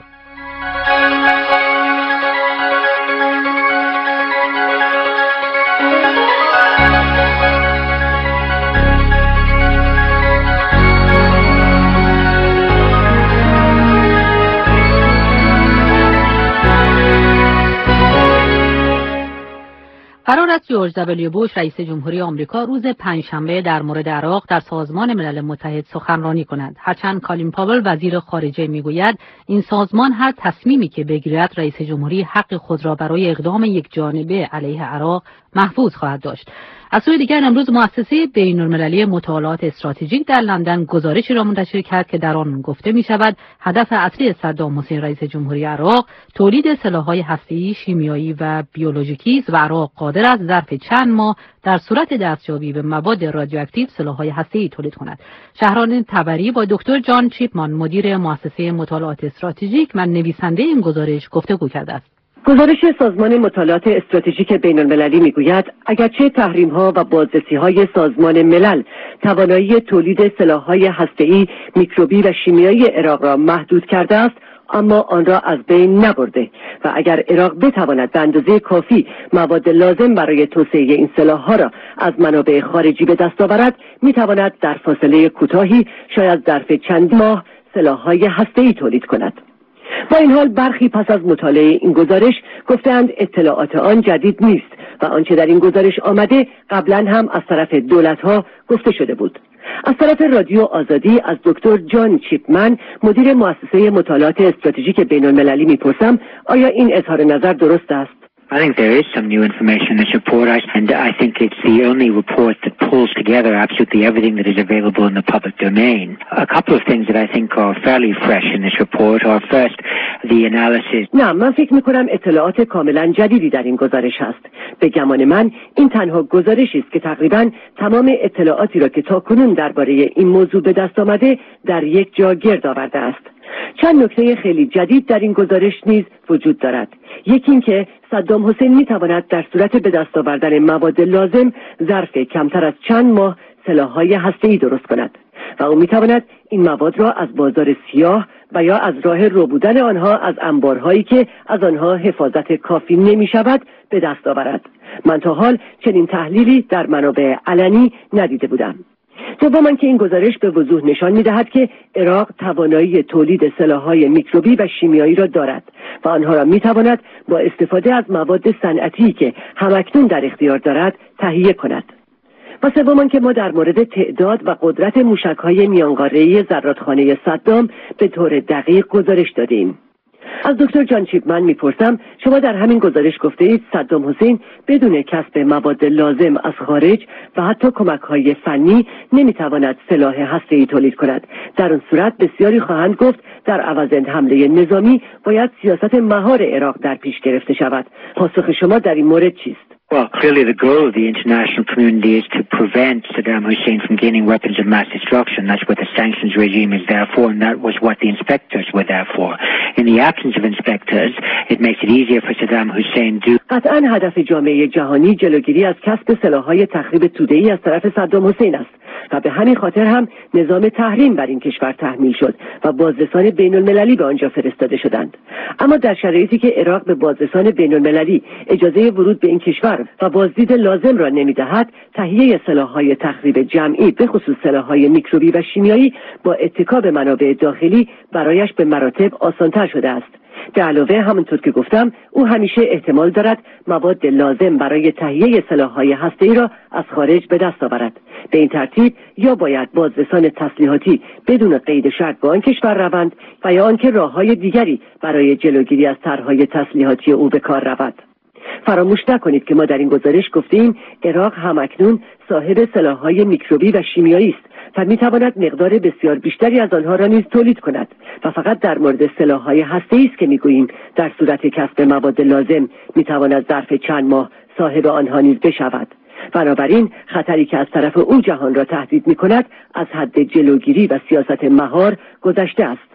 قرار است جورج دبلیو بوش رئیس جمهوری آمریکا روز پنجشنبه در مورد عراق در سازمان ملل متحد سخنرانی کند. هرچند کالین پاول وزیر خارجه میگوید این سازمان هر تصمیمی که بگیرد رئیس جمهوری حق خود را برای اقدام یک جانبه علیه عراق محفوظ خواهد داشت. از سوی دیگر امروز مؤسسه بین‌المللی مطالعات استراتژیک در لندن گزارشی را منتشر کرد که در آن گفته می شود هدف اصلی صدام حسین رئیس جمهوری عراق تولید سلاح‌های هسته‌ای، شیمیایی و بیولوژیکی است و عراق قادر است ظرف چند ماه در صورت دستیابی به مواد رادیواکتیو سلاح‌های هسته‌ای تولید کند. شهران تبری با دکتر جان چیپمان مدیر مؤسسه مطالعات استراتژیک و نویسنده این گزارش گفتگو کرده است. گزارش سازمان مطالعات استراتژیک بین‌المللی میگوید اگرچه تحریم‌ها و بازرسی‌های سازمان ملل توانایی تولید سلاح‌های هسته‌ای، میکروبی و شیمیایی عراق را محدود کرده است، اما آن را از بین نبرده و اگر عراق بتواند به اندازه کافی مواد لازم برای توسعه این سلاح‌ها را از منابع خارجی به دست آورد، می‌تواند در فاصله کوتاهی شاید ظرف چند ماه سلاح‌های هسته‌ای تولید کند. با این حال برخی پس از مطالعه این گزارش گفتند اطلاعات آن جدید نیست و آنچه در این گزارش آمده قبلا هم از طرف دولت‌ها گفته شده بود. از طرف رادیو آزادی از دکتر جان چیپمن مدیر مؤسسه مطالعات استراتژیک بین‌المللی میپرسم آیا این اظهار نظر درست است؟ I think there is some new information in this report, and I think it's the only report that pulls together absolutely everything that is available in the public domain. A couple of things that I think are fairly fresh in this report are first, the analysis. نه، من فکر میکنم اطلاعات کاملا جدیدی در این گزارش هست. به گمان من این تنها گزارشی است که تقریبا تمام اطلاعاتی را که تاکنون درباره این موضوع به دست آمده در یک جا گرد آورده است. چند نکته خیلی جدید در این گزارش نیز وجود دارد. یکی این که صدام حسین میتواند در صورت به دست آوردن مواد لازم ظرف کمتر از چند ماه سلاح‌های هسته‌ای درست کند و او میتواند این مواد را از بازار سیاه و یا از راه ربودن آنها از انبارهایی که از آنها حفاظت کافی نمیشود به دست آورد. من تا حال چنین تحلیلی در منابع علنی ندیده بودم. دوم که این گزارش به وضوح نشان می‌دهد که عراق توانایی تولید سلاح‌های میکروبی و شیمیایی را دارد و آنها را می‌تواند با استفاده از مواد صنعتی که همکنون در اختیار دارد تهیه کند. و سوم که ما در مورد تعداد و قدرت موشک‌های میانقاره‌ای زرادخانه صدام به طور دقیق گزارش دادیم. از دکتر جان چیپمن میپرسم شما در همین گزارش گفته اید صدام حسین بدون کسب مواد لازم از خارج و حتی کمک‌های فنی نمیتواند سلاح هسته‌ای تولید کند. در اون صورت بسیاری خواهند گفت در عوض حمله نظامی باید سیاست مهار عراق در پیش گرفته شود. پاسخ شما در این مورد چیست؟ Well, clearly the goal of the international community is to prevent Saddam Hussein from gaining weapons of mass destruction. That's what the sanctions regime is there for, and that was what the inspectors were there for. In the absence of inspectors, it makes it easier for Saddam Hussein to... قطعاً هدف جامعه جهانی جلوگیری از کسب سلاح‌های تخریب توده‌ای از طرف صدام حسین است و به همین خاطر هم نظام تحریم بر این کشور تحمیل شد و بازرسان بین‌المللی به آنجا فرستاده شدند. اما در شرایطی که عراق به بازرسان بین‌المللی اجازه ورود به این کشور و بازدید لازم را نمی‌دهد، تهیه سلاح‌های تخریب جمعی به خصوص سلاح‌های میکروبی و شیمیایی با اتکا به منابع داخلی برایش به مراتب آسان‌تر شده است. به علاوه همونطور که گفتم او همیشه احتمال دارد مواد لازم برای تهیه سلاح‌های هسته‌ای را از خارج به دست آورد. به این ترتیب یا باید بازرسان تسلیحاتی بدون قید شرط به آن کشور روند و یا آنکه راه‌های دیگری برای جلوگیری از طرح‌های تسلیحاتی او به کار رود. فراموش نکنید که ما در این گزارش گفتیم عراق همکنون صاحب سلاح‌های میکروبی و شیمیایی است و می‌تواند مقدار بسیار بیشتری از آنها را نیز تولید کند و فقط در مورد سلاح‌های هسته‌ای است که می‌گوییم در صورت کسب مواد لازم می‌تواند ظرف چند ماه صاحب آنها نیز بشود. بنابراین خطری که از طرف او جهان را تهدید می‌کند از حد جلوگیری و سیاست مهار گذشته است.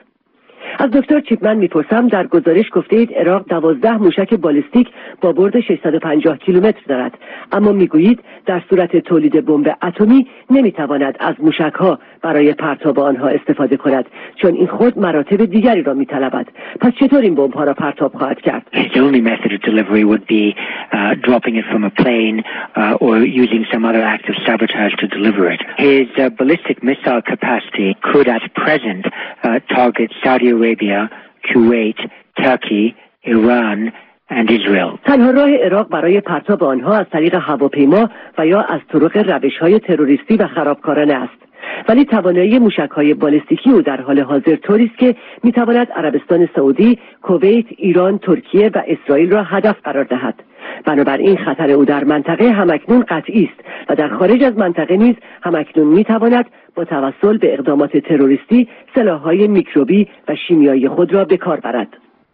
از دکتر چیپمن میپرسم در گزارش گفته اید عراق دوازده موشک بالستیک با برد ششصد و پنجاه کیلومتر دارد، اما میگویید در صورت تولید بمب اتمی نمیتواند از موشک‌ها برای پرتاب آنها استفاده کند چون این خود مراتب دیگری را میطلبد. پس چطور این بمب‌ها را پرتاب خواهد کرد؟ The only method of delivery would be uh, dropping it from a plane uh, or using some other act of sabotage to deliver it. His uh, ballistic missile capacity could at present uh, target Saudi Arabia, Kuwait, Turkey, Iran and Israel. تنها راه عراق برای پرتاب آنها از طریق هواپیما و یا از طرق روش‌های تروریستی و خرابکارانه است. ولی توانایی موشک‌های بالستیکی او در حال حاضر طوری است که می‌تواند عربستان سعودی، کویت، ایران، ترکیه و اسرائیل را هدف قرار دهد. بنابراین خطر او در منطقه همکنون قطعی است و در خارج از منطقه نیز همکنون میتواند با توسل به اقدامات تروریستی سلاح‌های میکروبی و شیمیایی خود را به کار برد.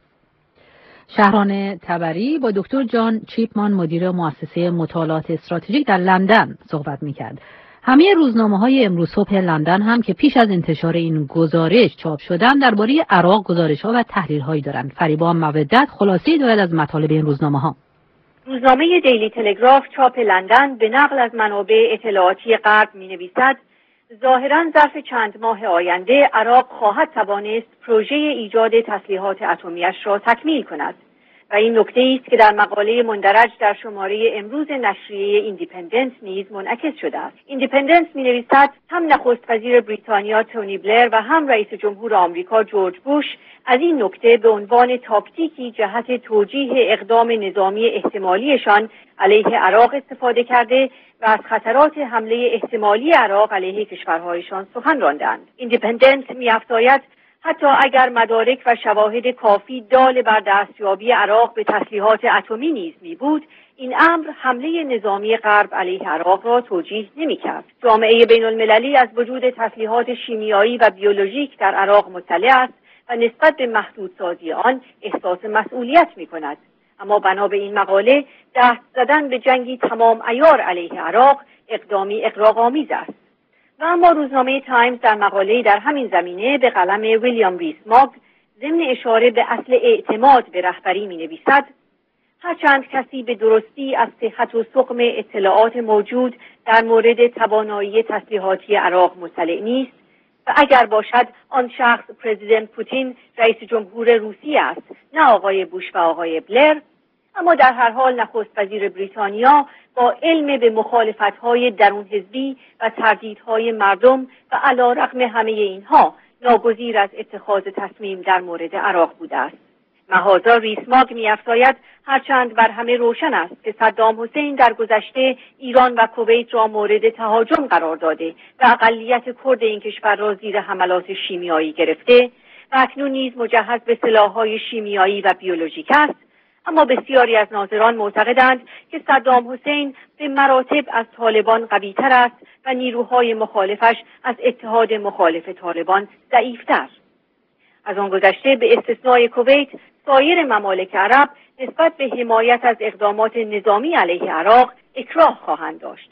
شهران تبری با دکتر جان چیپمان مدیر مؤسسه مطالعات استراتژیک در لندن صحبت می‌کرد. همه روزنامه‌های امروز صبح لندن هم که پیش از انتشار این گزارش چاپ شدن درباره عراق گزارش‌ها و تحلیل‌هایی دارند. فریبا مودت خلاصه‌ای دارد از مطالب این روزنامه‌ها. روزنامه دیلی تلگراف چاپ لندن به نقل از منابع اطلاعاتی غرب می‌نویسد ظاهراً ظرف چند ماه آینده عراق خواهد توانست پروژه ایجاد تسلیحات اتمی‌اش را تکمیل کند و این نکته است که در مقاله مندرج در شماره امروز نشریه ایندیپندنت نیز منعکس شده است. ایندیپندنت می‌نویسد هم نخست وزیر بریتانیا تونی بلر و هم رئیس جمهور آمریکا جورج بوش از این نکته به عنوان تاکتیکی جهت توجیه اقدام نظامی احتمالیشان علیه عراق استفاده کرده و از خطرات حمله احتمالی عراق علیه کشورهایشان سخن راندند. ایندیپندنت می‌افزاید حتی اگر مدارک و شواهد کافی دال بر دستیابی عراق به تسلیحات اتمی نیز می بود، این امر حمله نظامی غرب علیه عراق را توجیه نمی کرد. جامعه بین المللی از وجود تسلیحات شیمیایی و بیولوژیک در عراق مطلع است و نسبت به محدودسازی آن احساس مسئولیت می کند. اما بنا به این مقاله دست زدن به جنگی تمام عیار علیه عراق اقدامی اغراق‌آمیز است. و اما روزنامه تایمز در مقاله‌ای در همین زمینه به قلم ویلیام ریس-ماگ ضمن اشاره به اصل اعتماد به رهبری می‌نویسد هرچند کسی به درستی از صحت و سقم اطلاعات موجود در مورد توانایی تسلیحاتی عراق مطلع نیست و اگر باشد آن شخص پرزیدنت پوتین رئیس جمهور روسیه است نه آقای بوش و آقای بلر، اما در هر حال نخست وزیر بریتانیا با علم به مخالفت‌های درون حزبی و تردیدهای مردم و علی‌رغم همه اینها ناگزیر از اتخاذ تصمیم در مورد عراق بوده است. مهازا ریس-ماگ می‌افزاید هرچند بر همه روشن است که صدام حسین در گذشته ایران و کویت را مورد تهاجم قرار داده و اقلیت کرد این کشور را زیر حملات شیمیایی گرفته و اکنون نیز مجهز به سلاح‌های شیمیایی و بیولوژیک است، اما بسیاری از ناظران معتقدند که صدام حسین به مراتب از طالبان قوی‌تر است و نیروهای مخالفش از اتحاد مخالف طالبان ضعیف‌تر. از آن گذشته به استثنای کویت سایر ممالک عرب نسبت به حمایت از اقدامات نظامی علیه عراق اکراه خواهند داشت.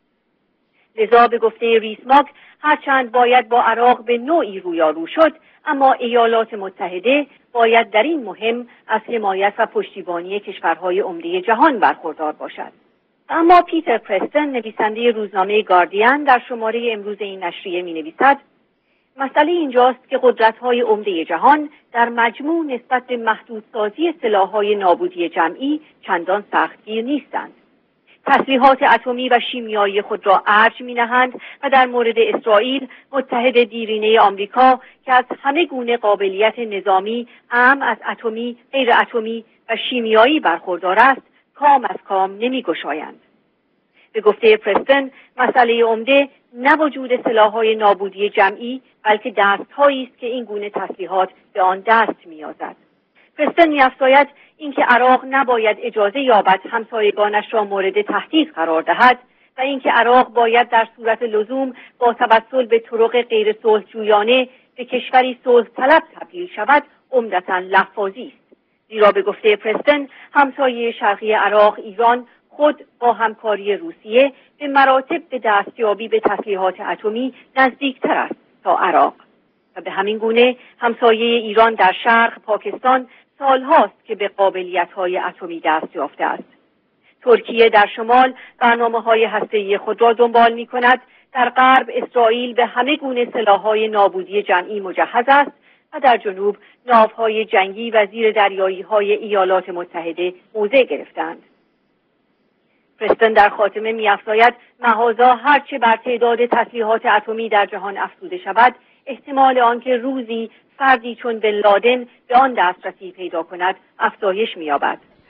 لذا به گفته ریس-ماگ هرچند باید با عراق به نوعی رویارو شد، اما ایالات متحده باید در این مهم از حمایت و پشتیبانی کشورهای عمده جهان برخوردار باشد. اما پیتر پرستن نویسنده روزنامه گاردین در شماره امروز این نشریه می نویسد مسئله اینجاست که قدرت‌های عمده جهان در مجموع نسبت به محدودسازی سلاح‌های نابودی جمعی چندان سختگیر نیستند. تسلیحات اتمی و شیمیایی خود را ارج می‌نهند و در مورد اسرائیل متحد دیرینه آمریکا که از همه گونه قابلیت نظامی اعم از اتمی، غیر اتمی و شیمیایی برخوردار است، کام از کام نمی‌گشایند. به گفته پرستن مسئله عمده نه وجود سلاح‌های نابودی جمعی بلکه دست‌هایی است که این گونه تسلیحات به آن دست می‌یابد. پرستن می‌افزاید اینکه عراق نباید اجازه یابد همسایگانش را مورد تهدید قرار دهد و اینکه عراق باید در صورت لزوم با توسل به طرق غیر صلح‌جویانه به کشوری صلح طلب تبدیل شود عمدتاً لفاظی است. زیرا به گفته پرستن همسایه شرقی عراق ایران خود با همکاری روسیه به مراتب به دستیابی به تسلیحات اتمی نزدیکتر است تا عراق و به همین گونه همسایه ایران در شرق پاکستان سالهاست که به قابلیت‌های اتمی دست یافته است. ترکیه در شمال برنامه‌های هسته‌ای خود را دنبال می‌کند. در غرب اسرائیل به همه گونه سلاح‌های نابودی جمعی مجهز است و در جنوب ناوهای جنگی و زیر دریایی‌های ایالات متحده موضع گرفتند. پرستن در خاتمه می‌افزاید مهازا هرچه بر تعداد تسلیحات اتمی در جهان افزوده شود، احتمال آنکه روزی فردی چون بن لادن به آن دسترسی پیدا کند افزایش می‌یابد.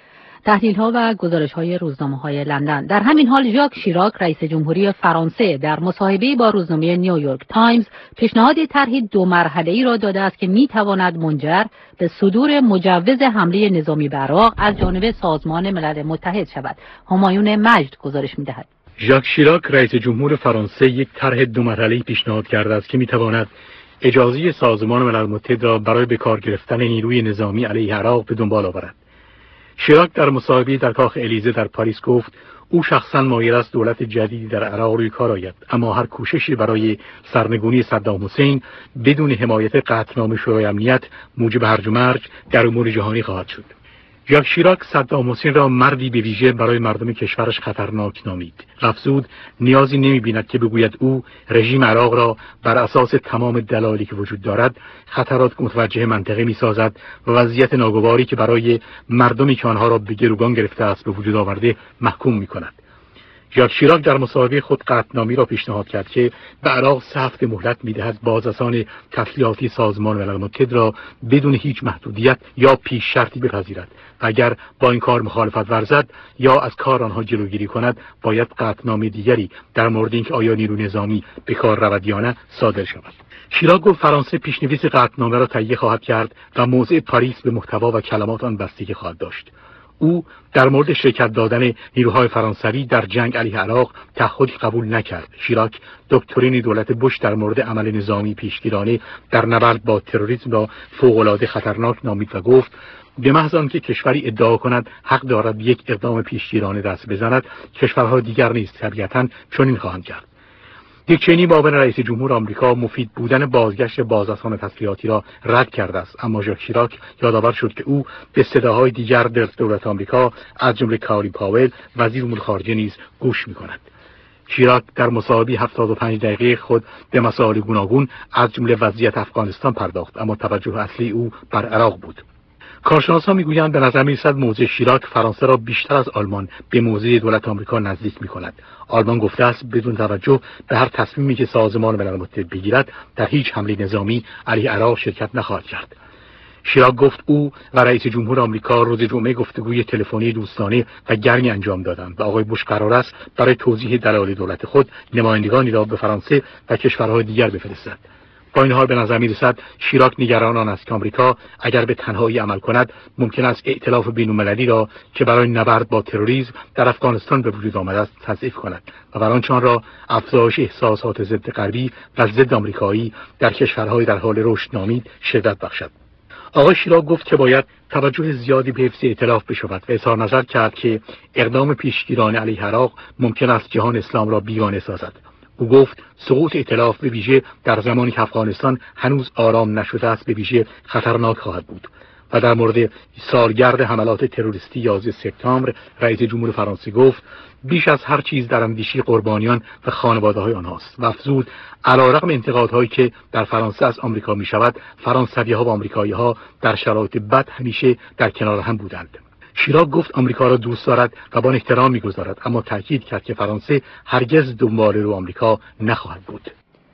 تحلیل‌ها و گزارش‌های روزنامه‌های لندن. در همین حال ژاک شیراک رئیس جمهوری فرانسه در مصاحبه‌ای با روزنامه نیویورک تایمز پیشنهاد طرحی دو مرحله‌ای را داده است که می‌تواند منجر به صدور مجوز حمله نظامی به عراق از جانب سازمان ملل متحد شود. همایون مجد گزارش می‌دهد. ژاک شیراک رئیس جمهور فرانسه یک طرح دو مرحله‌ای پیشنهاد کرده است که می‌تواند اجازه سازمان ملل متحد را برای به کار گرفتن نیروی نظامی علیه عراق به دنبال آورد. شیراک در مصاحبه‌ای در کاخ الیزه در پاریس گفت او شخصاً مایل است دولت جدیدی در عراق روی کار آید، اما هر کوششی برای سرنگونی صدام حسین بدون حمایت قطعنامه شورای امنیت موجب هرج و مرج در امور جهانی خواهد شد. ژاک شیراک صدام حسین را مردی به ویژه برای مردم کشورش خطرناک نامید. افزود نیازی نمی‌بیند که بگوید او رژیم عراق را بر اساس تمام دلایلی که وجود دارد خطرات متوجه منطقه می‌سازد و وضعیت ناگواری که برای مردمی که آنها را به گروگان گرفته است به وجود آورده محکوم می‌کند. ژاک شیراک در مصاحبه خود قطعنامه‌ای را پیشنهاد کرد که به عراق سه هفته مهلت می‌دهد بازرسان تسلیحاتی سازمان ملل متحد را بدون هیچ محدودیت یا پیش شرطی بپذیرد و اگر با این کار مخالفت ورزد یا از کار آنها جلوگیری کند باید قطعنامه دیگری در مورد اینکه آیا نیروی نظامی به کار رود یا نه صادر شود. شیراک گفت فرانسه پیشنویس قطعنامه را تهیه خواهد کرد و موضع پاریس به محتوا و کلمات آن بستگی خواهد داشت. او در مورد شرکت دادن نیروهای فرانسوی در جنگ علیه عراق تعهدی قبول نکرد. شیراک دکترین دولت بوش در مورد عمل نظامی پیشگیرانه در نبرد با تروریسم را فوق‌العاده خطرناک نامید و گفت به محض آنکه کشوری ادعا کند حق دارد یک اقدام پیشگیرانه دست بزند، کشورها دیگر نیز طبیعتاً چنین خواهند کرد. دیک چینی معاون رئیس جمهور آمریکا مفید بودن بازگشت بازرسان تسلیحاتی را رد کرده است، اما ژاک شیراک یادآور شد که او به صداهای دیگر در دولت آمریکا از جمله کالین پاول وزیر امور خارجه نیز گوش می‌کند. شیراک در مصاحبه هفتاد و پنج دقیقه خود به مسائل گوناگون از جمله وضعیت افغانستان پرداخت، اما توجه اصلی او بر عراق بود. کارشناسان میگویند به نظر میرسد موضع شیراک فرانسه را بیشتر از آلمان به موضع دولت آمریکا نزدیک میکند. آلمان گفته است بدون توجه به هر تصمیمی که سازمان ملل متحد بگیرد در هیچ حمله نظامی علیه عراق شرکت نخواهد کرد. شیراک گفت او و رئیس جمهور آمریکا روز جمعه گفتگوی تلفنی دوستانه و گرمی انجام دادند و آقای بوش قرار است برای توضیح دلایل دولت خود نمایندگانی را به فرانسه و کشورهای دیگر بفرستد. با این حال به نظر می‌رسد شیراک نگران آن است که آمریکا اگر به تنهایی عمل کند ممکن است ائتلاف بین‌المللی را که برای نبرد با تروریسم در افغانستان به وجود آمده است تضعیف کند و بر آنچه آن را افزایش احساسات ضد غربی و ضد آمریکایی در کشورهای در حال رشد نامید شدت بخشد. آقای شیراک گفت که باید توجه زیادی به حفظ ائتلاف بشود و اظهار نظر کرد که اقدام پیشگیرانه علیه عراق ممکن است جهان اسلام را بیگانه سازد. او گفت سقوط ائتلاف به ویژه در زمانی که افغانستان هنوز آرام نشده است به ویژه خطرناک خواهد بود. و در مورد سالگرد حملات تروریستی یازده سپتامبر رئیس جمهور فرانسه گفت بیش از هر چیز در اندیشه قربانیان و خانواده‌های آنهاست و افزود علیرغم انتقادهایی که در فرانسه از آمریکا می شود فرانسوی‌ها و آمریکایی‌ها در شرایط بد همیشه در کنار هم بودند. شیراک گفت آمریکا را دوست دارد و با احترام می‌گذارد، اما تاکید کرد که فرانسه هرگز دنبال رو آمریکا نخواهد بود.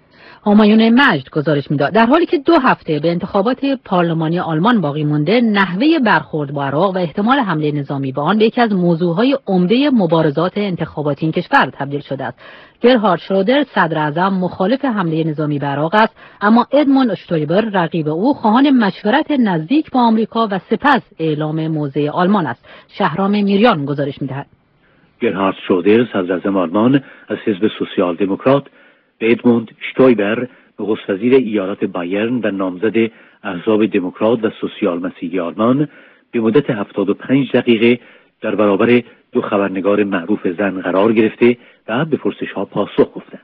همایون مجد گزارش میداد در حالی که دو هفته به انتخابات پارلمانی آلمان باقی مونده، نحوه برخورد با عراق و احتمال حمله نظامی به آن به یکی از موضوعهای عمده مبارزات انتخاباتی این کشور تبدیل شده است. گرهارد شرودر صدر اعظم مخالف حمله نظامی به عراق است، اما ادموند اشتویبر رقیب او خواهان مشورت نزدیک با آمریکا و سپس اعلام موضع آلمان است. شهرام میریان گزارش میدهد. گرهارد شرودر صدر اعظم آلمان از حزب سوسیال دموکرات به ادموند شتویبر نخست وزیر ایالات بایرن و نامزد احزاب دموکرات و سوسیال مسیحی آلمان به مدت هفتاد و پنج دقیقه در برابر دو خبرنگار معروف زن قرار گرفته و به پرسش‌ها پاسخ گفتند.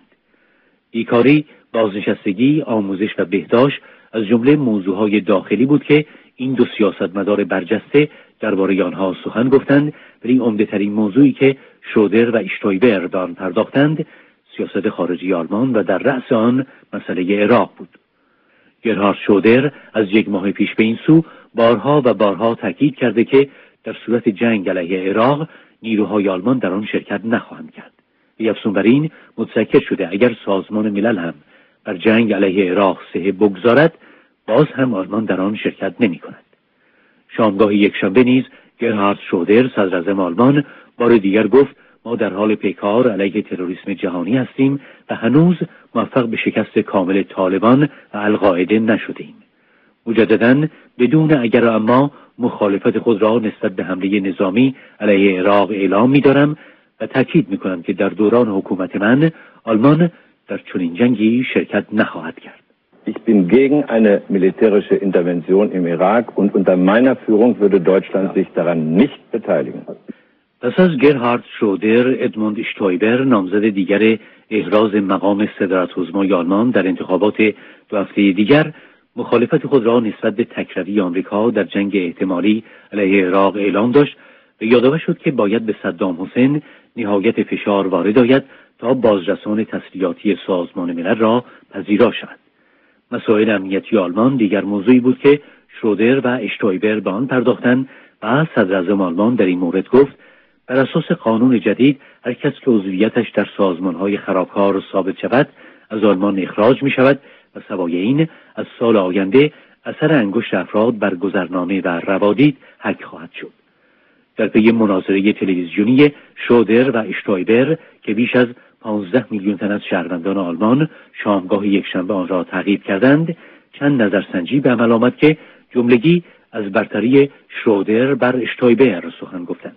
بیکاری، بازنشستگی، آموزش و بهداشت از جمله موضوعهای داخلی بود که این دو سیاستمدار برجسته درباره آنها سخن گفتند، ولی عمده‌ترین موضوعی که شرودر و اشتویبر به آن پرداختند سیاست خارجی آلمان و در رأس آن مسئله عراق بود. گرهارد شرودر از یک ماه پیش به این سو بارها و بارها تاکید کرده که در صورت جنگ علیه عراق نیروهای آلمان در آن شرکت نخواهند کرد. و افزون بر این متذکر شده اگر سازمان ملل هم بر جنگ علیه عراق صحه بگذارد باز هم آلمان در آن شرکت نمی کند. شامگاه یکشنبه نیز گرهارد شرودر صدراعظم آلمان بار دیگر گفت ما در حال پیکار علیه تروریسم جهانی هستیم و هنوز موفق به شکست کامل طالبان و القاعده نشدیم. مجدداً بدون اگر و اما مخالفت خود را نسبت به حمله نظامی علیه عراق اعلام می‌دارم و تاکید می‌کنم که در دوران حکومت من آلمان در چنین جنگی شرکت نخواهد کرد. Ich bin gegen eine militärische Intervention im Irak und unter meiner Führung würde Deutschland sich daran nicht beteiligen. پس از گرهارد شرودر، ادموند اشتویبر نامزد دیگر احراز مقام صدارت‌عظمای آلمان در انتخابات دو هفته دیگر مخالفت خود را نسبت به تکروی آمریکا در جنگ احتمالی علیه عراق اعلام داشت و یادآور شد که باید به صدام حسین نهایت فشار وارد آید تا بازرسان تسلیحاتی سازمان ملل را پذیرا شود. مسائل امنیتی آلمان دیگر موضوعی بود که شرودر و اشتویبر به آن پرداختند و صدراعظم آلمان در این مورد گفت بر اساس قانون جدید هر کس که عضویتش در سازمان‌های خرابکار ثابت شود از آلمان اخراج می شود و سوای این از سال آینده اثر انگشت افراد بر گذرنامه و روادید حک خواهد شد. در پی مناظره تلویزیونی شرودر و اشتویبر که بیش از پانزده میلیون تن از شهروندان آلمان شامگاه یکشنبه آن را تعقیب کردند، چند نظرسنجی به عمل آمد که جملگی از برتری شرودر بر اشتویبر سخن گفتند.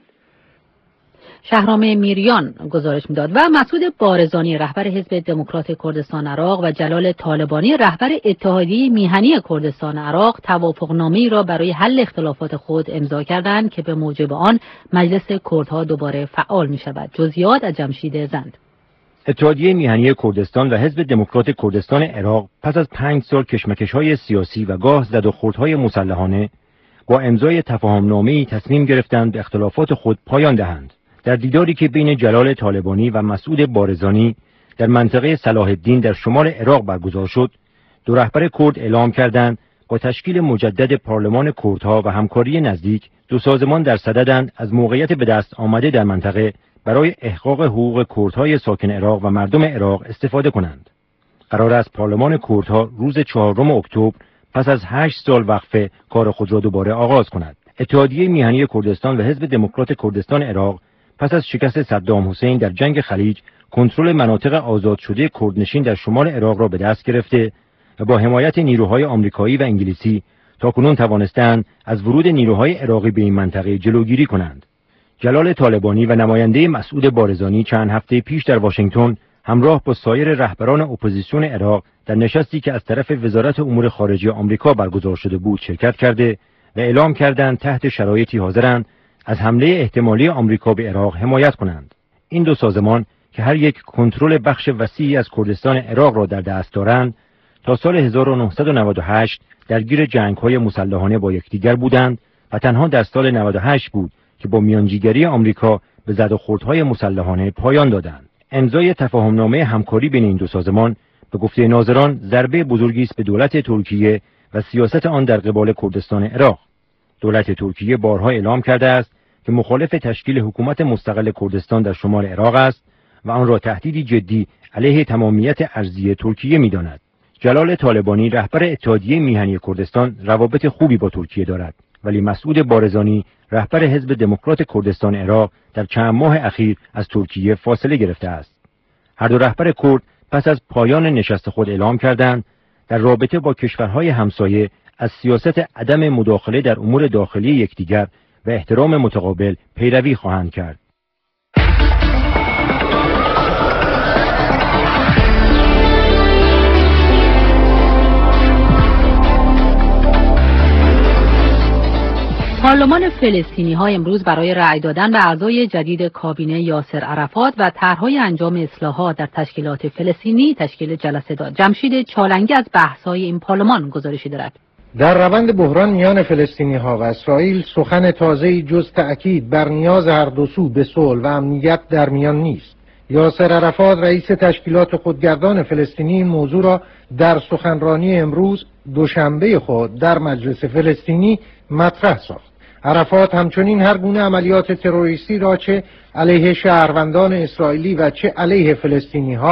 شهرام میریان گزارش میداد. و مسعود بارزانی رهبر حزب دموکرات کردستان عراق و جلال طالبانی رهبر اتحادیه میهنی کردستان عراق توافقنامه‌ای را برای حل اختلافات خود امضا کردند که به موجب آن مجلس کردها دوباره فعال می شود. جزئیات از جمشید زند. اتحادیه میهنی کردستان و حزب دموکرات کردستان عراق پس از پنج سال کشمکش‌های سیاسی و گاه زد و خوردهای مسلحانه با امضای تفاهم‌نامه‌ای تصمیم گرفتند به اختلافات خود پایان دهند. در دیداری که بین جلال طالبانی و مسعود بارزانی در منطقه صلاح الدین در شمال عراق برگزار شد، دو رهبر کرد اعلام کردند با تشکیل مجدد پارلمان کردها و همکاری نزدیک دو سازمان در صددند از موقعیت به دست آمده در منطقه برای احقاق حقوق کردهای ساکن عراق و مردم عراق استفاده کنند. قرار است پارلمان کردها روز چهارم اکتبر پس از هشت سال وقفه کار خود را دوباره آغاز کند. اتحادیه میهنی کردستان و حزب دموکرات کردستان عراق پس از شکست صدام حسین در جنگ خلیج کنترل مناطق آزاد شده کردنشین در شمال عراق را به دست گرفته و با حمایت نیروهای آمریکایی و انگلیسی تاکنون توانستند از ورود نیروهای عراقی به این منطقه جلوگیری کنند. جلال طالبانی و نماینده مسعود بارزانی چند هفته پیش در واشنگتن همراه با سایر رهبران اپوزیسیون عراق در نشستی که از طرف وزارت امور خارجه آمریکا برگزار شده بود شرکت کرده و اعلام کردند تحت شرایطی حاضرند از حمله احتمالی آمریکا به عراق حمایت کنند. این دو سازمان که هر یک کنترل بخش وسیعی از کردستان عراق را در دست دارند، تا سال هزار و نهصد و نود و هشت درگیر جنگ‌های مسلحانه با یکدیگر بودند و تنها در سال نود و هشت بود که با میانجیگری آمریکا به زد و خوردهای مسلحانه پایان دادند. امضای تفاهمنامه همکاری بین این دو سازمان به گفته ناظران ضربه بزرگی است به دولت ترکیه و سیاست آن در قبال کردستان عراق. دولت ترکیه بارها اعلام کرده است که مخالف تشکیل حکومت مستقل کردستان در شمال عراق است و آن را تهدیدی جدی علیه تمامیت ارضی ترکیه می‌داند. جلال طالبانی رهبر اتحادیه میهنی کردستان روابط خوبی با ترکیه دارد، ولی مسعود بارزانی رهبر حزب دموکرات کردستان عراق در چند ماه اخیر از ترکیه فاصله گرفته است. هر دو رهبر کرد پس از پایان نشست خود اعلام کردند در رابطه با کشورهای همسایه از سیاست عدم مداخله در امور داخلی یکدیگر و احترام متقابل پیروی خواهند کرد. پارلمان فلسطینی ها امروز برای رأی دادن به اعضای جدید کابینه یاسر عرفات و طرح‌های انجام اصلاحات در تشکیلات فلسطینی تشکیل جلسه داد. جمشید چالنگی از بحث‌های این پارلمان گزارشی دارد. در روند بحران میان فلسطینی ها و اسرائیل سخن تازه‌ای جز تأکید بر نیاز هر دو سو به صلح و امنیت در میان نیست. یاسر عرفات رئیس تشکیلات خودگردان فلسطینی این موضوع را در سخنرانی امروز دوشنبه خود در مجلس فلسطینی مطرح ساخت. عرفات همچنین هر گونه عملیات تروریستی را چه علیه شهروندان اسرائیلی و چه علیه فلسطینی ها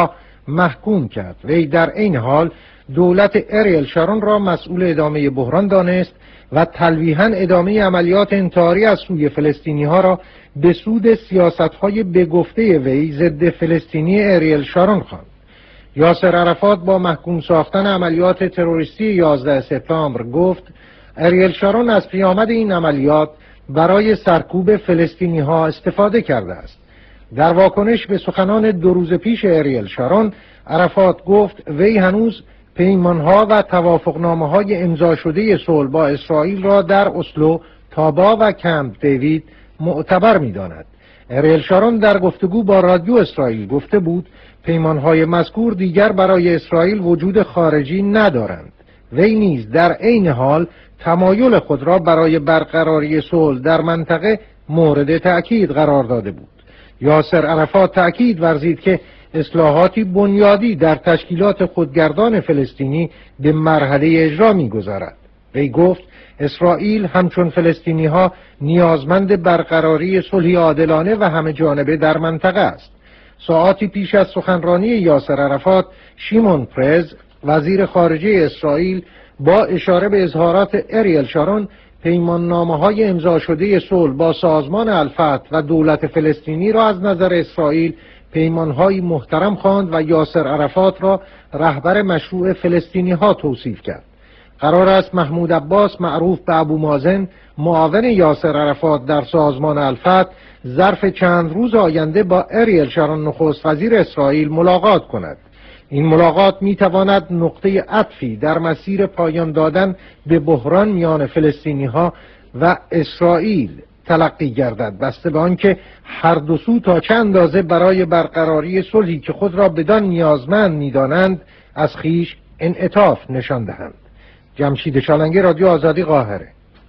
محکوم کرد. وی در این حال دولت اریل شارون را مسئول ادامه بحران دانست و تلویحاً ادامه عملیات انتحاری از سوی فلسطینی ها را به سود سیاست های بگفته وی ضد فلسطینی اریل شارون خواند. یاسر عرفات با محکوم ساختن عملیات تروریستی یازده سپتامبر گفت اریل شارون از پیامد این عملیات برای سرکوب فلسطینی ها استفاده کرده است. در واکنش به سخنان دو روز پیش اریل شارون، عرفات گفت وی هنوز پیمانها و توافقنامه های امضا شده صلح با اسرائیل را در اسلو، تابا و کمپ دیوید معتبر می داند. اریل شارون در گفتگو با رادیو اسرائیل گفته بود پیمانهای مذکور دیگر برای اسرائیل وجود خارجی ندارند. وی نیز در عین حال تمایل خود را برای برقراری صلح در منطقه مورد تأکید قرار داده بود. یاسر عرفات تأکید ورزید که اصلاحاتی بنیادی در تشکیلات خودگردان فلسطینی به مرحله اجرا می‌گذارد. وی گفت اسرائیل همچون فلسطینی ها نیازمند برقراری صلحی عادلانه و همه جانبه در منطقه است. ساعاتی پیش از سخنرانی یاسر عرفات، شیمون پرز وزیر خارجه اسرائیل با اشاره به اظهارات اریل شارون پیماننامه‌های امضا شده صلح با سازمان الفتح و دولت فلسطینی را از نظر اسرائیل پیمان‌های محترم خواند و یاسر عرفات را رهبر مشروع فلسطینی‌ها توصیف کرد. قرار است محمود عباس معروف به ابو مازن معاون یاسر عرفات در سازمان الفتح ظرف چند روز آینده با اریل شارون نخست وزیر اسرائیل ملاقات کند. این ملاقات می تواند نقطه عطفی در مسیر پایان دادن به بحران میان فلسطینی ها و اسرائیل تلقی گردد، بسته به آنکه هر دو سو تا چه اندازه برای برقراری صلحی که خود را بدان نیازمند می‌دانند از خیش انعطاف نشان دهند. جمشید شالنگی، رادیو آزادی، قاهره.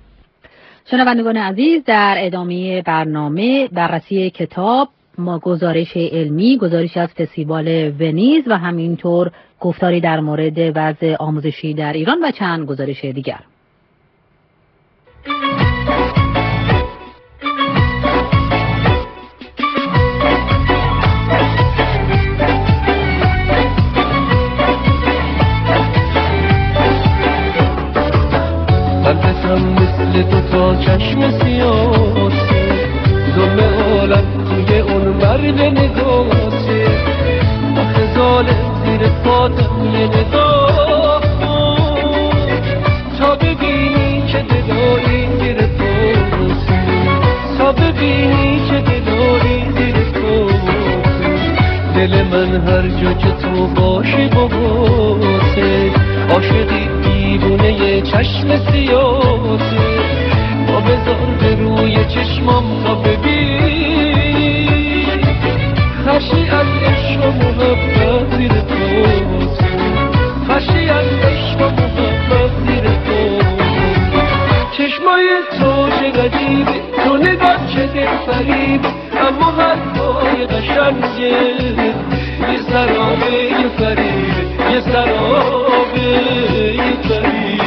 شنوندگان عزیز، در ادامه برنامه بررسی کتاب، ما گزارش علمی، گزارش از فستیوال ونیز و همینطور گفتاری در مورد وضع آموزشی در ایران و چند گزارش دیگر. قلبتم مثل دو تا چشم سیاسی، ظلم عالم توی اون مرد نگاهی، آخه ظالم زیر پاتم یه نگاه تا ببینی که دلایی زیر پاسی، تا ببینی که دلایی زیر پاسی، دل من هر جا که تو باشی بباسه، عاشقی دیوونه چشم سیاسی، با بذار به روی چشمام تا ببین، خشی از عشق و محبت زیر پاسی، خشی از عشق و محبت زیر پاسی، چشمای تو چه غریبه، تو نگاه چه دل فریبه، اما حرفای قشنگه، یه سرابه یه فریبه، یه سرابه یه فریبه.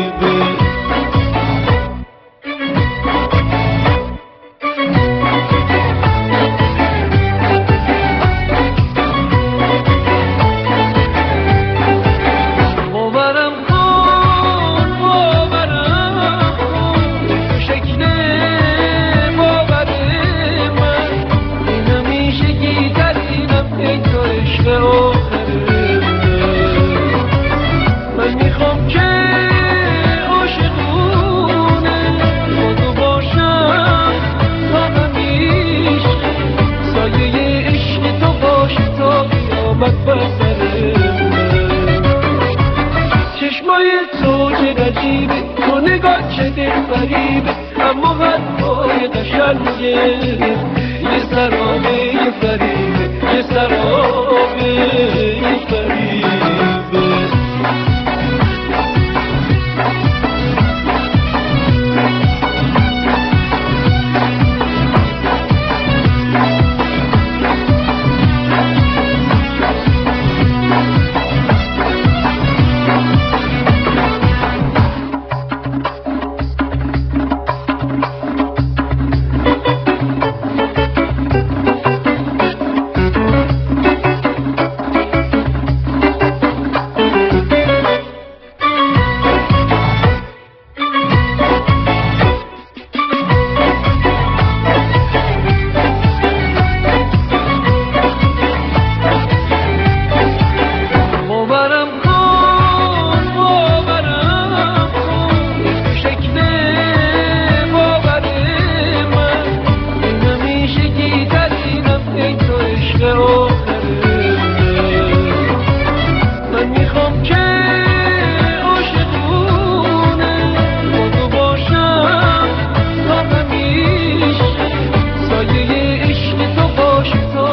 چشمای تو چه غریبه، تو نگاه چه دل فریبه، اما حرفای قشنگه، یه سرابه یه فریبه، یه سرابه یه فریبه.